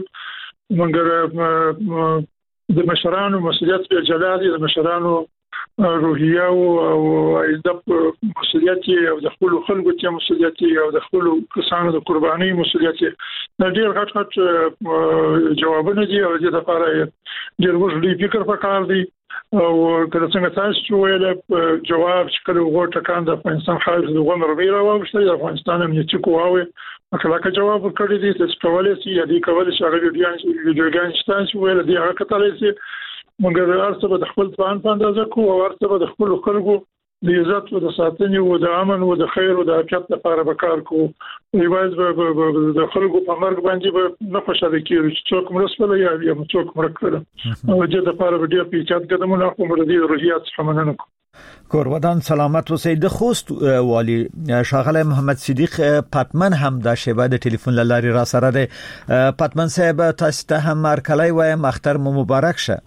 موږ د مشرانو مسؤلیت په جلال د مشرانو روحیه او د مسؤلیت او د خپل خلکو ته مسؤلیت او د خپل کسانو د قرباني مسؤلیت د ډیر غټ جوابونه دي او د لپاره ډیر وژلي فکر پکار دي او کله څنګه تاسو ویل جواب چې کله وګورئ کاند د افغانستان خارج د غوړ رویره واوښته د افغانستان امنیتي قواوي کله جواب ورکړی دي چې کولای شي یا دي کولای شي هغه ویډیوګان چې ویل دي هغه کتلای شي مګر ارڅه د خپل ځان په اندازه کو او ارڅه د خپل خلکو د عزت او د ساتنې او د امن او د خیر او د عافیت لپاره وکړ کو ایواز د خلکو په مرګ باندې به نه خوشاله کیږي چې څوک مرسته یا څوک مرکړه او د دې لپاره ډیر پیچات قدمونه کوم د روحیات څخه مننه کوم. کورودان سلامت اوسئ. د خوست والی شاغله محمد صدیق پاتمن هم د شیبه د ټلیفون لاري را سره ده. پاتمن صاحب تاسو ته هم مرکلای وایم اختر مو مبارک شه.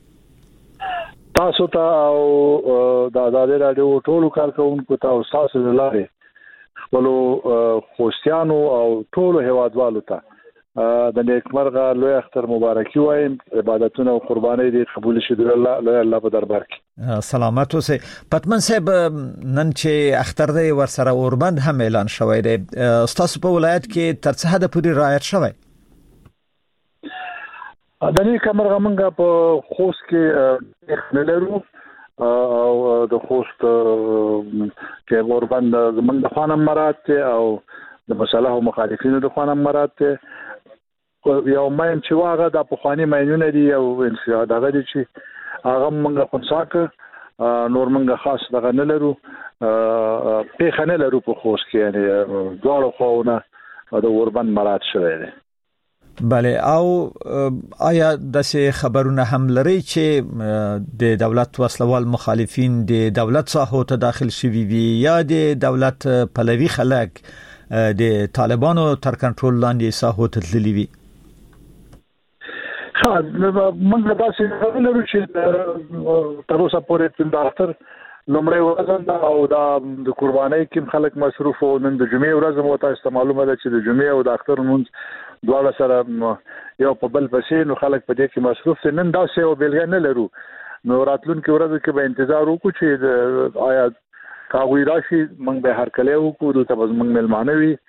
تاسو ته او د آزادۍ رادیو ټولو کارکونکو ته او تاسو لاره خپل خوستیانو او ټولو هیوادوالو ته د نیکمرغه لوی اختر مبارکي وایم. عبادتونه او قرباني دې قبول شي د الله په دربار کې. سلامت اوسئ. پتمن صاحب نن چې اختر دی ورسره اوربند هم اعلان شوی دی. تاسو په ولایت کې تر څه حد پورې رعایت شوی؟ د دې کمرغه منګه په خوست کې نه لرو او د خوست کې اوربند زمونږ د خانم مراد او د مصالح او مخالفینو د خانم مراد یو ماین چې واغه د پخوانی ماینونه دي او انشاء دغه دي چې هغه موږ خنساکه نور موږ خاص دغه نه لرو په خنه لرو په خوست کې یعنی دواړو خواونه د اوربند مراد شوی دی. بله او آیا داسې خبرونه هم لري چې د دولت وسلوال مخالفین د دولت ساحو ته داخل شوي وي یا د دولت پلوي خلک د طالبانو تر کنټرول لاندې ساحو ته تللي وي؟ ها موږ داسې لرو چې تر اوسه پورې د اختر لومړی ورځ او د قربانۍ کې خلک مصروف او نن د جمعې ورځ مو تاسو معلومه ده چې د جمعې او د اختر مونږ دواړه سره یو په بل پسې نو خلک په دې کې مصروف دي. نن داسې او بیلګه نه لرو نو راتلونکي ورځ کې به انتظار وکړو چې آیا کاوی راشي موږ به هر کله وکړو ته موږ ملمانه وي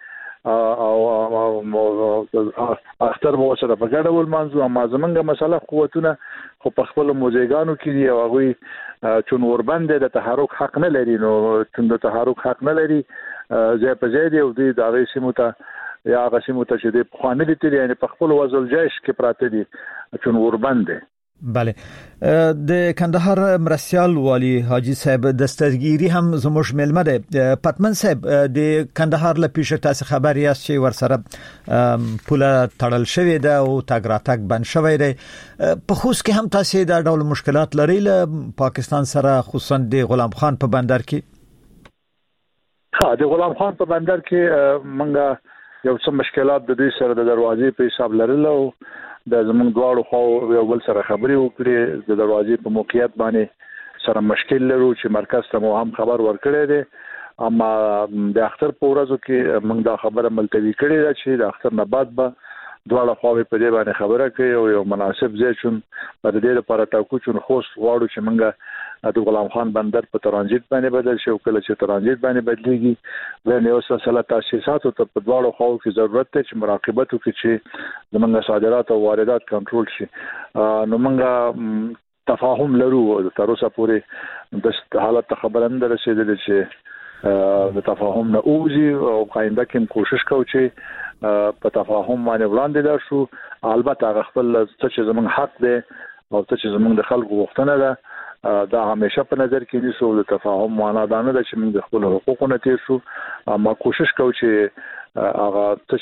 او اختر مو سره په ګډه ول منځو اما زمونږه مسله قوتونه خو په خپل موزیګانو کې دی او هغه چون اوربند د تحرک حق نه لري نو چون د تحرک حق نه لري ځای په ځای دی او د هغه سیمو ته یا هغه سیمو ته چې د خوانه دي تل یعنی په خپل وزل جيش کې پراته دي چون اوربند دی. بله د کندهار مرسیال والی حاجی صاحب دستګيري هم زموږ ملمه ده. پتمن صاحب د کندهار له پیښه تاسو خبر یاست چې ورسره پوله تړل شوې ده او تاګ راتګ بند شوی دی. په خوست کې هم تاسو دا ډول مشکلات لري له پاکستان سره خصوصا د غلام خان په بندر کې؟ ها د غلام خان په بندر کې منګه یو څه مشکلات د دې سره د دروازې په حساب لرل او د زمونږ دواړو خو یو بل سره خبرې وکړې د دروازې په موقعیت باندې سره مشکل لرو چې مرکز ته مو هم خبر ورکړی دی اما د اختر په ورځو کې موږ دا خبره ملتوي کړې ده چې د اختر نه بعد به دواړه خواوې په دې باندې خبره کوي او یو مناسب ځای چون په دې لپاره ټاکو چې خوست غواړو چې موږ د غلام خان بندر په ترانزیت باندې بدل شي او کله چې ترانزیت باندې بدلېږي ونه یو څه تاسیسات او په دواړو خواو کې ضرورت دی چې مراقبت وکړي چې زمونږ صادرات او واردات کنټرول شي. نو موږ تفاهم لرو تر اوسه پورې د حالت خبره نه رسیدلې چې د تفاهم نه اوځي او قاینده کې کوشش کوو چې په تفاهم باندې وړاندې لاړ شو. البته هغه خپل چې زمونږ حق دی او چې زمونږ د خلکو غوښتنه ده دا همیشه په نظر کې نیسو. د تفاهم معنا دا نه ده چې موږ د خپل حقوقو تیر شو اما کوشش کوو چې هغه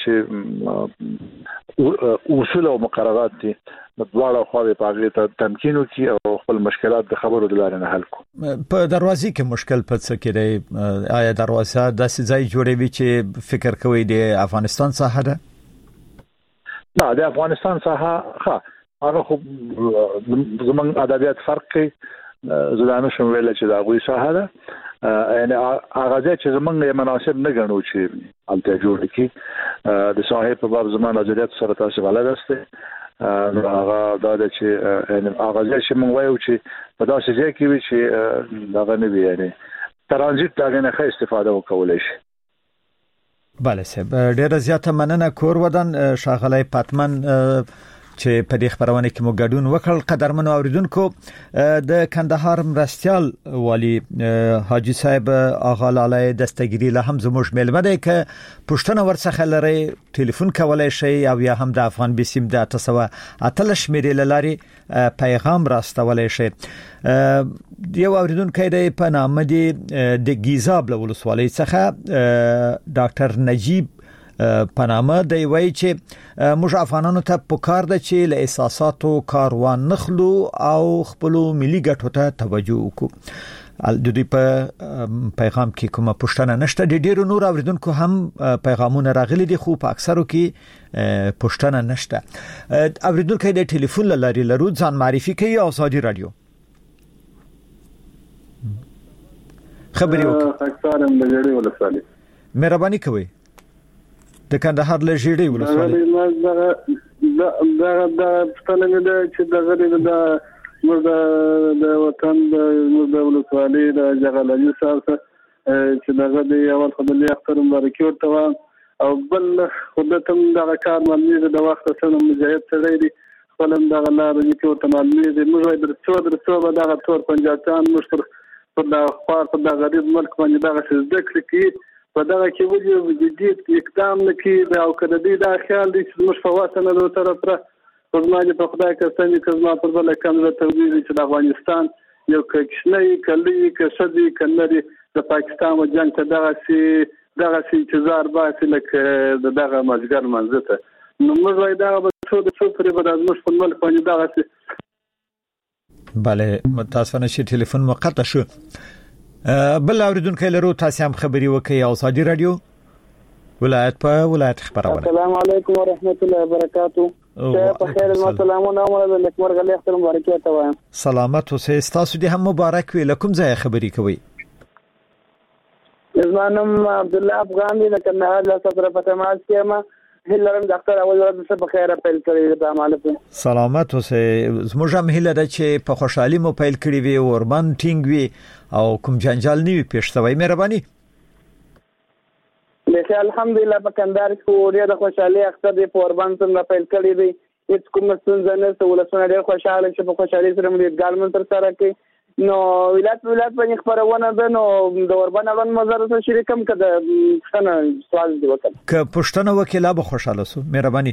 چې اصول او مقررات دي د دواړو خواوې په هغه ته تمکین وکړي او خپل مشکلات د خبرو د لارې نه حل کړي. په دروازې کې مشکل په څه کې دی؟ آیا دروازه داسې ځای جوړوي چې فکر کوي د افغانستان ساحه ده؟ نه د افغانستان ساحه هغه خو زمونږ ادبیات فرق کوي زلانه شوم ویل چې دا غوي ساحه ده یعنی هغه چې زمونږ مناسب نه غنو چې الته جوړ کی د صاحب په باب زمانه ادبیات سره تاسو غلط استه هغه دا چې یعنی هغه چې مونږ وایو چې په داسې ځای کې وي چې دا غنه وي یعنی ترانزیت دا نه ښه استفاده وکولای شي. بله صاحب ډیره زیاته مننه کور ودان شاغلی پاتمن چې په دې خبرونه کې مو ګډون وکړ. قدرمنو اوریدونکو د کندهار مرستيال والی حاجی صاحب آغا لاله دستګری له هم زموږ ملمه ده ک پښتنه ورڅخه لري ټلیفون کولای شي او یا هم د افغان بسیم د 888 میرې لاري پیغام راستولای شي. یو اوریدونکو د په نامه د گیزاب له ولسوالۍ څخه ډاکټر نجیب پنامه دی وای چې موږ افغانانو ته پکار ده چې له احساساتو کاروان نخلو او خپل ملي ګټو ته توجه وکړو. د دې په پیغام کې کومه پښتنه نشته. د ډیرو نور اوریدونکو هم پیغامونه راغلي دي خو په اکثرو کې پښتنه نشته. اوریدونکو د ټلیفون لاري لرو ځان معرفي کوي او سعودي رادیو خبري وکړه. اکثر هم د جړې ولسوالۍ مهرباني کوي د کندهار له جړې ولسوالۍ دا پښتنه نه ده چې د غړي د وطن د ولسوالۍ د جغلالي صاحب چې د غړي اول خدای اختر مبارکي ورته او بل خداتم د کار مالي د وخت سره مجاهد سره دی خپلم د غلار کې ورته مالي د موږ درڅو به د تور پنجابان مشتر په د خپل په د غریب ملک باندې دغه ذکر کې په دغه کې وجه جديد اقدام نکي او کده دي دا خیال دي چې موږ فواسنه له طرف را پرماجه په خدای کستنی کزما پر بل کمزه توجیه چې د افغانستان یو کښنی کلی کشدي کنري د پاکستان او جنگ ته دغه سي انتظار باسي لکه دغه مجګر منځته نو موږ وای دا به څو د څو پرې به د موږ په ملک باندې دغه بله متاسفانه چې ټلیفون مقطع شو. بل اوریدونکو لرو تاسو هم خبري وکي او سعودي رادیو ولایت په ولایت خبرونه. السلام علیکم ورحمت الله وبرکاته. په خیر المسلمون عمر د لکمر غلی اختر مبارکي ته وایم. سلامت اوسه تاسو دې هم مبارک وي. لکم ځای خبري کوي. زمانم عبد الله افغان دي لکه نه له سره په تماس کې ما هلرم ډاکټر اول ورځ څخه په خیر پیل کړی د عمله. سلامت اوسه زموږ هم هله ده چې په خوشحالي مو پیل کړی وي او وربان ټینګ وي او کوم جنجال نه وي پیښ شوی. مهرباني. له الحمدلله په کندهار کې ډېر خوشحالي اختر دی په وربان څخه پیل کړی دی. هیڅ کوم څنګه نه ولسونه ډېر خوشاله چې په خوشحالي سره موږ ګالمن تر سره کوي. نو ولایت باندې خبرونه ده نو د وربان اړوند مزار سره شریکم کده څنګه سوال دی وکړه ک پښتنه وکیلا به خوشاله سو. مهرباني.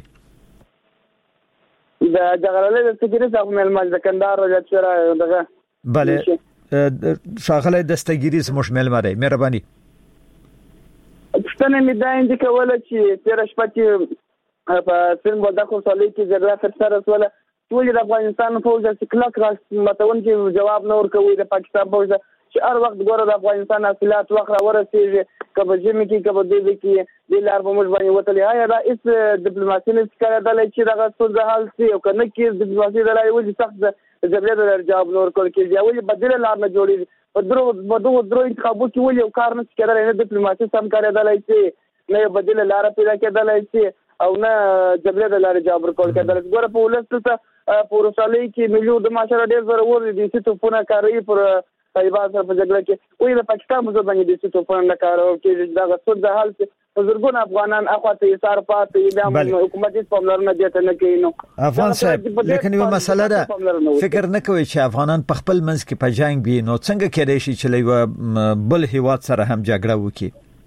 د جغرالي د سګری څخه ململ د کندهار راځي سره دغه bale شاغله دستګيري زموږ ملمه دی. مهرباني. پښتنه مې دا اندي کوله چې تیر شپه کې په سن وداخو صالح کې جګړه سره وسوله ټول د افغانستان فوج چې کلک متون کې جواب نه ورکوي د پاکستان فوج چې هر وخت ګوره د افغانستان اصلات وخت ورسېږي کبه جمی کې کبه دې کې د لار په موږ باندې وتلې آیا دا اس ډیپلوماسي نه ښکاره ده چې دغه څه حل سي او کنه کې ډیپلوماسي دلای وځي سخت د جبهه د جواب نور کول کې دی ولې بدله لار نه جوړي په درو انتخابو کې ولې کار نه ښکاره نه ډیپلوماسي سم کار دلای چې نه بدله لار پیدا کېدلای چې او نه جبهه د لار جواب ورکول کېدل. ګوره په ولست پورسالي کې مليو د معاشره ډېر ضروري دي چې توپونه کوي پر ایواز په جګړه کې وې د پاکستان په ځبانې دي چې توپونه نه کارو کې دا غوښتل د حل بزرګون افغانان اخواته ایثار پاتې د حکومت په پملرنه دته نه کوي. نو افغان صاحب لیکن یو مسله ده فکر نه کوي چې افغانان په خپل منځ کې په جنگ بي نو څنګه کېدای شي چې لوي بل هیواد سره هم جګړه وکړي.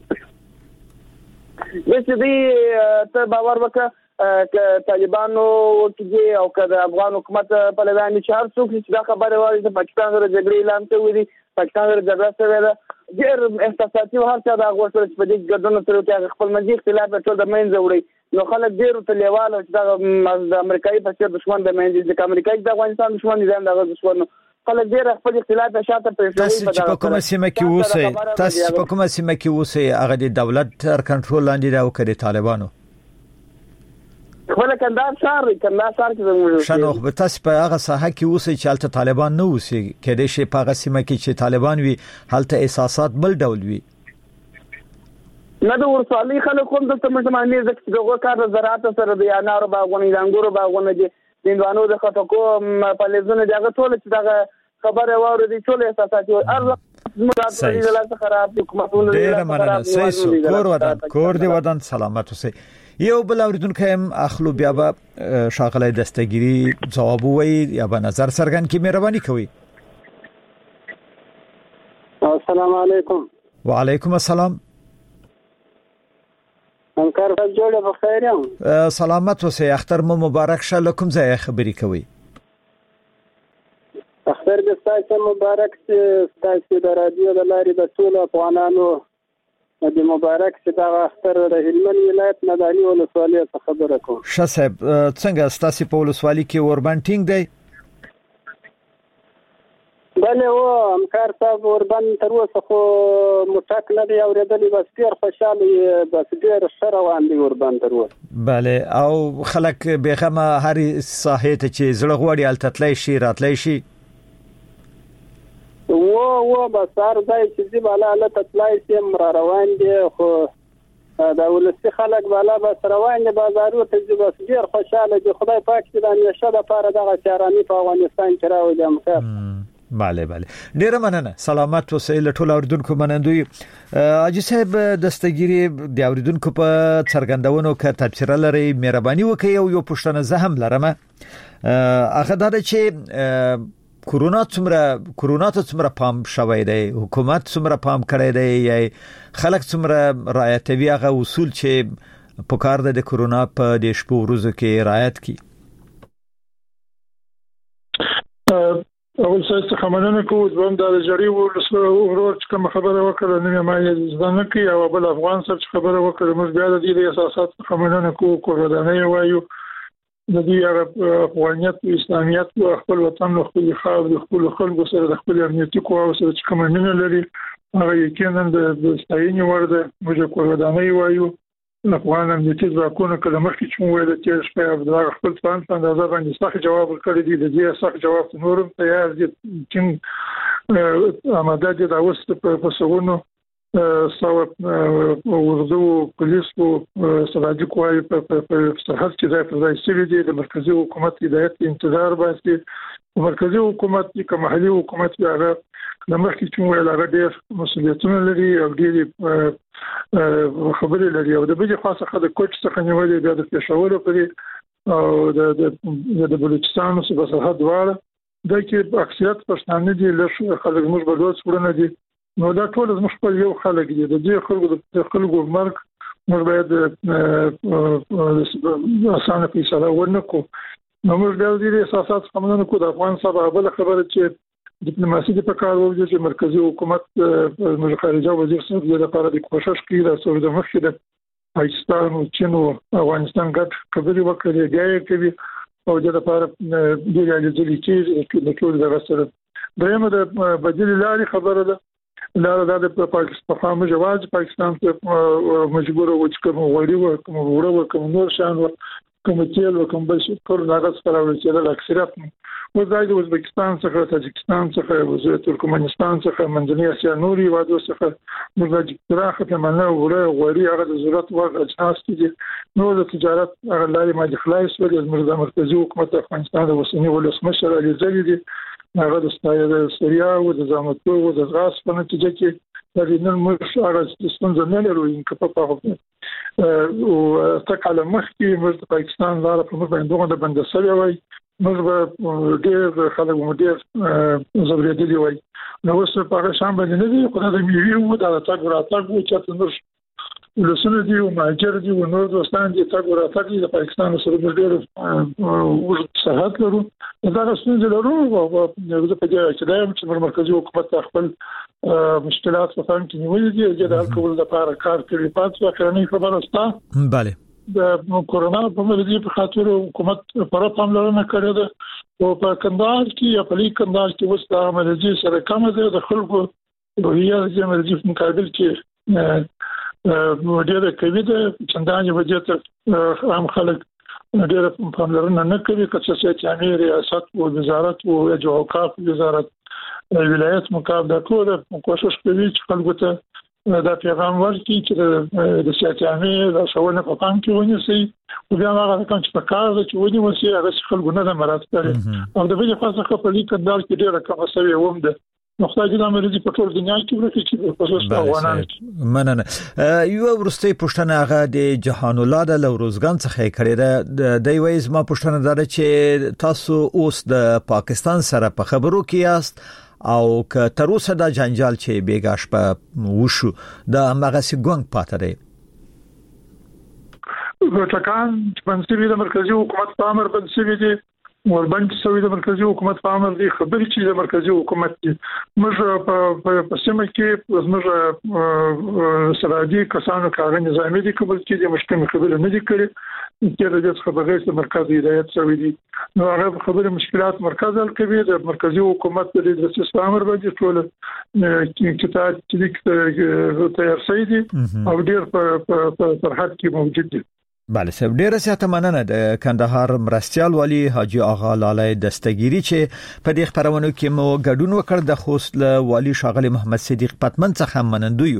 دې ته باور وکړه ک طالبانو کې او ک افغان حکومت په لوان چې هر څوک چې دا خبره وایي چې پاکستان سره جګړه اعلان کوي پاکستان سره جګړه شوې ده ډېر احساساتي او هر څه دا غوښتل چې په دې ګډون سره کې خپل منځي اختلاف ټول د منځ وړي نو خلک ډېر تلیواله چې د امریکایي په څیر دښمن د منځي د امریکایي د افغانستان دښمن دي د دښمن خلک ډېر خپل اختلاف شاته پرېښوي په کومه سیمه کې اوسئ تاسو په کومه سیمه کې اوسئ هغه د دولت تر کنټرول لاندې دا او کړي طالبانو خپل کندهار ښار کې زموږ شنو به تاسو په هغه ساحه کې اوسئ چې هلته طالبان نه اوسي کېدې شي په هغه سیمه کې چې طالبان وي هلته احساسات بل ډول وي نه د ورسالي خلک هم د تمامي دغه کار زراعت سره د انارو باغونه د انګورو باغونه دي د انوانو د خټکو په لزونه دغه ټول چې دغه خبره واره دي ټول احساسات او ارزه زموږ خراب حکومتونه ډیر مننه سې کور دی ودان سلامت اوسئ یو بل اوریدونکو هم اخلو بیا به شاغله دستګيري جواب وایي یا به نظر سرګن کی مهرباني کوي السلام علیکم وعلیکم السلام انکار جوړه بخیر یم سلامت اوسئ اختر مو مبارک شه لکم ځای خبري کوي اختر د تاسو مبارک تاسو د رادیو د لارې د ټول افغانانو د مبارک چې دا اختر د هلمند ولایت مدني ولسوالۍ څخه خبره کوم ښه صاحب څنګه ستاسو په ولسوالۍ کې اوربان ټینګ دی بله و همکار صاحب اوربان تر اوسه خو مټاک نه دی اورېدلی بس ډېر خوشاله بس ډېر ښه روان دی اوربان تر اوسه بله او خلک بېغمه هر ساحې ته چې زړه غواړي هلته تللی شي راتلی شي و بس هر ځای چې دی بالا له تطلای سیم را روان دي خو دا ولسی خلک بالا بس روان دي بازارو ته دی بس ډیر خوشاله دي خدای پاک دې د نشه د پاره دغه چارانی په افغانستان کې راوړي امکان bale ډیر مننه سلامت اوسئ له ټول اوریدونکو منندوی اجي صاحب دستګيري د اوریدونکو په څرګندونو کې تبصره لري مهرباني وکړئ یو پښتنه زهم لرم هغه دا چې کورونا ته څومره پام شوی دی حکومت څومره پام کړی دی یا خلک څومره رعایتوي هغه اصول چې په کار د کورونا په د شپو ورځو کې رعایت کی اول څه خبرونه کوو زموږ د جری ورور چې کوم خبره وکړه نه ما یې ځنه کې او بل افغان سره خبره وکړه موږ بیا د دې اساسات خبرونه کوو کوردانه وایو د دې افغانیت او اسلامیت او خپل وطن او خپل خاور او خپل خلکو سره د خپل امنیتي قواو سره چې کوم مینه لري هغه یقینا د ستاینې وړ ده موږ کوردانه وایو افغان امنیتي ځواکونه کله مخکې چې ویل چې شپه د خپل ځان په اندازه باندې صح جواب ورکړی دی د دې صح جواب نورم تیار دي چې آماده دي دا اوس په سوونو سو ورزو پولیس او سراجي کوی په سرحد کې ځای پر ځای سوي دي د مرکزی حکومت هدایت انتظار باسي مرکزی حکومت کې محلي حکومت هغه د مخکې چې ویل هغه ډېر مسؤلیتونه لري او ډېر خبرې لري او د بل خاصه د کوټ څخه نیولې د پېښور پرې او د بلوچستان صوبه سرحد واړه د کې اکثریت پښتانه دي له خلک موږ بلوچ ورنه دي نو دا ټول زموږ په یو خلک دي د دې خلکو مرګ موږ باید اسانه فیصله ورنکو نو موږ د دې اساسات قانون کو د افغان صاحب بل خبره چې ډیپلوماسي د پکار وځي چې مرکزی حکومت موږ خارجه وزیر صاحب د لپاره د کوشش کوي د سعودي د مخکې د پاکستان او چین او افغانستان ګډ خبرې وکړي دی کوي او د لپاره د ریالیزولي کې د ټول دغه سره درېمه د بدیل لارې خبره ده لاره د پاکستان جواز پاکستان ته مجبور و چې کوم وړي و کوم وړه و کوم نور شان و کوم تیل و کوم بل څه ټول ناقص کراوي چې د اکثریت و ځای د ازبکستان څخه تاجکستان څخه وزیر ترکمنستان څخه منځنۍ اسیا نوري وادو څخه موږ د پراخه پیمانه وړي هغه د ضرورت وړ اجناس دي نو د تجارت هغه لارې ما د خلاص ولې د مرکزی حکومت افغانستان د وسنی ولسمشر علي زری دي هغه د سوریا او د زامتو او د غاز په نتیجه کې د نن موږ هغه ستونزه نه لرو ان په او تکاله مخکې موږ د پاکستان لاره په موږ باندې د بندسل وای موږ به ډېر خلک مو ډېر زبرېدلی وای نو اوس په هغه شان باندې نه دی خو دا میوي و دا تاګ راتاګ و چې نور ولسونه دي او ماجر دي او نور دوستان دي تاګ راتاګ دي د پاکستان سره ډېر سرحد لرو دا څنګه لرو او په دې چې دا چې مرکزی حکومت خپل مشکلات په فهم کې نیولې دي چې د الکول لپاره کار کوي پاتې کړنی خبره ستا bale د کورونا په ملي په خاطر حکومت پر پاملرنه کړې ده او په کندهار کې یا په کندهار کې وسه عملیاتي سره کوم ده د خلکو روحیه د عملیاتي مقابل کې ډېر کوي د چندانې وجه ته عام خلک ډېر پاملرنه نه کوي که څه امیر ریاست او وزارت او اوقاف وزارت ولایت مقام دا ټول کوشش کوي چې خلکو ته دا پیغام ورکړي چې د سیاسي امیر د شاونه په پام کې ونیسي او بیا هغه کوم چې په کار د چونی وسی هغه خلکو نه مراد کړي او د بل خاصه په لیک کندال کې ډېر کوم سوي ووم ده نقطه د امریکا په ټول دنیا کې ورته چې په خصوص افغانان مننه یو ورستي پښتنه هغه د جهان الله د لوروزګان څخه کړی ده د وایز ما پښتنه ده چې تاسو اوس د پاکستان سره په خبرو کې یاست او که تر اوسه دا جنجال چې بیګاش په وشو د هغه سیګونګ پاتې دی ټکان بنسوي د مرکزی حکومت په امر بنسوي دي وربند سوي د مرکزی حکومت په امر دي خبرې چې د مرکزی حکومت دي موږ په سیمه کې موږ سرادي کسانو کار نظامی دي کوم چې د مشکل خبره نه دي کړې چې د خبرې د مرکزی هدایت سوي دي نو هغه خبره مشکلات مرکز الکبیر د مرکزی حکومت د دستور امر باندې ټول کتاب چې تیار شوی دي او ډیر په فرحت کې موجود دي. بله سب ډیره سیاته مننه د کندهار مرستيال والی حاجی آغا لالای دستگیری چې په دې خبرونو کې مو ګډون وکړ د خوست والی شاغلی محمد صدیق پتمن څخه منندوی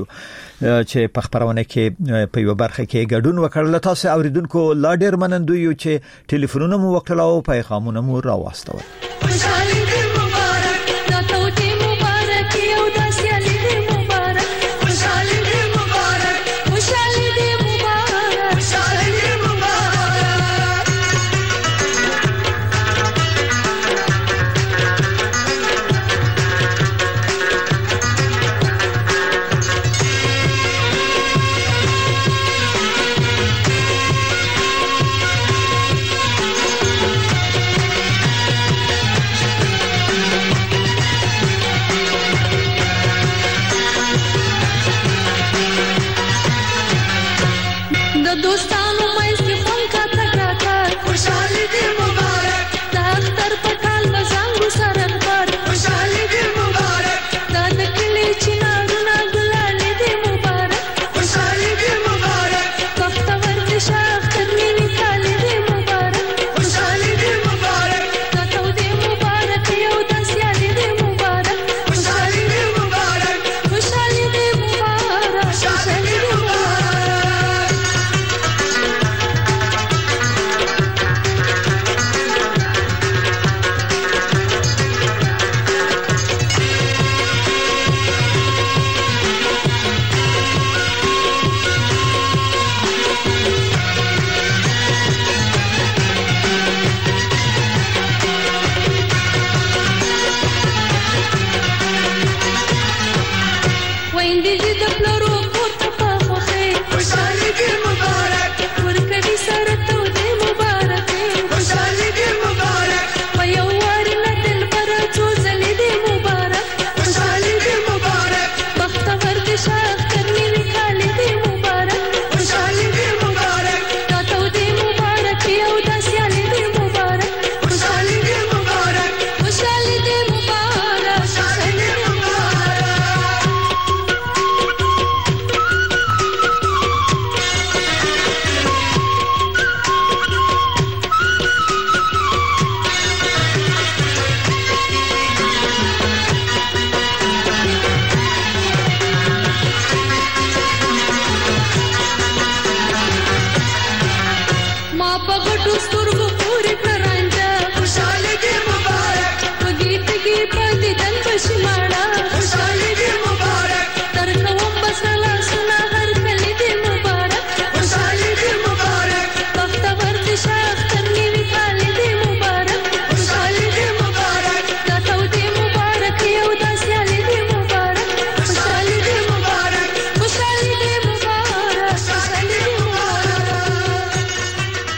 چې په خبرونه کې په یو برخه کې ګډون وکړ له تاسو اوریدونکو لا ډیر منندوی چې ټلیفونونه مو وکړل او پیغامونه مو راوستل. खुशाली दे मुबारक गीत की पति दन बशमाड़ा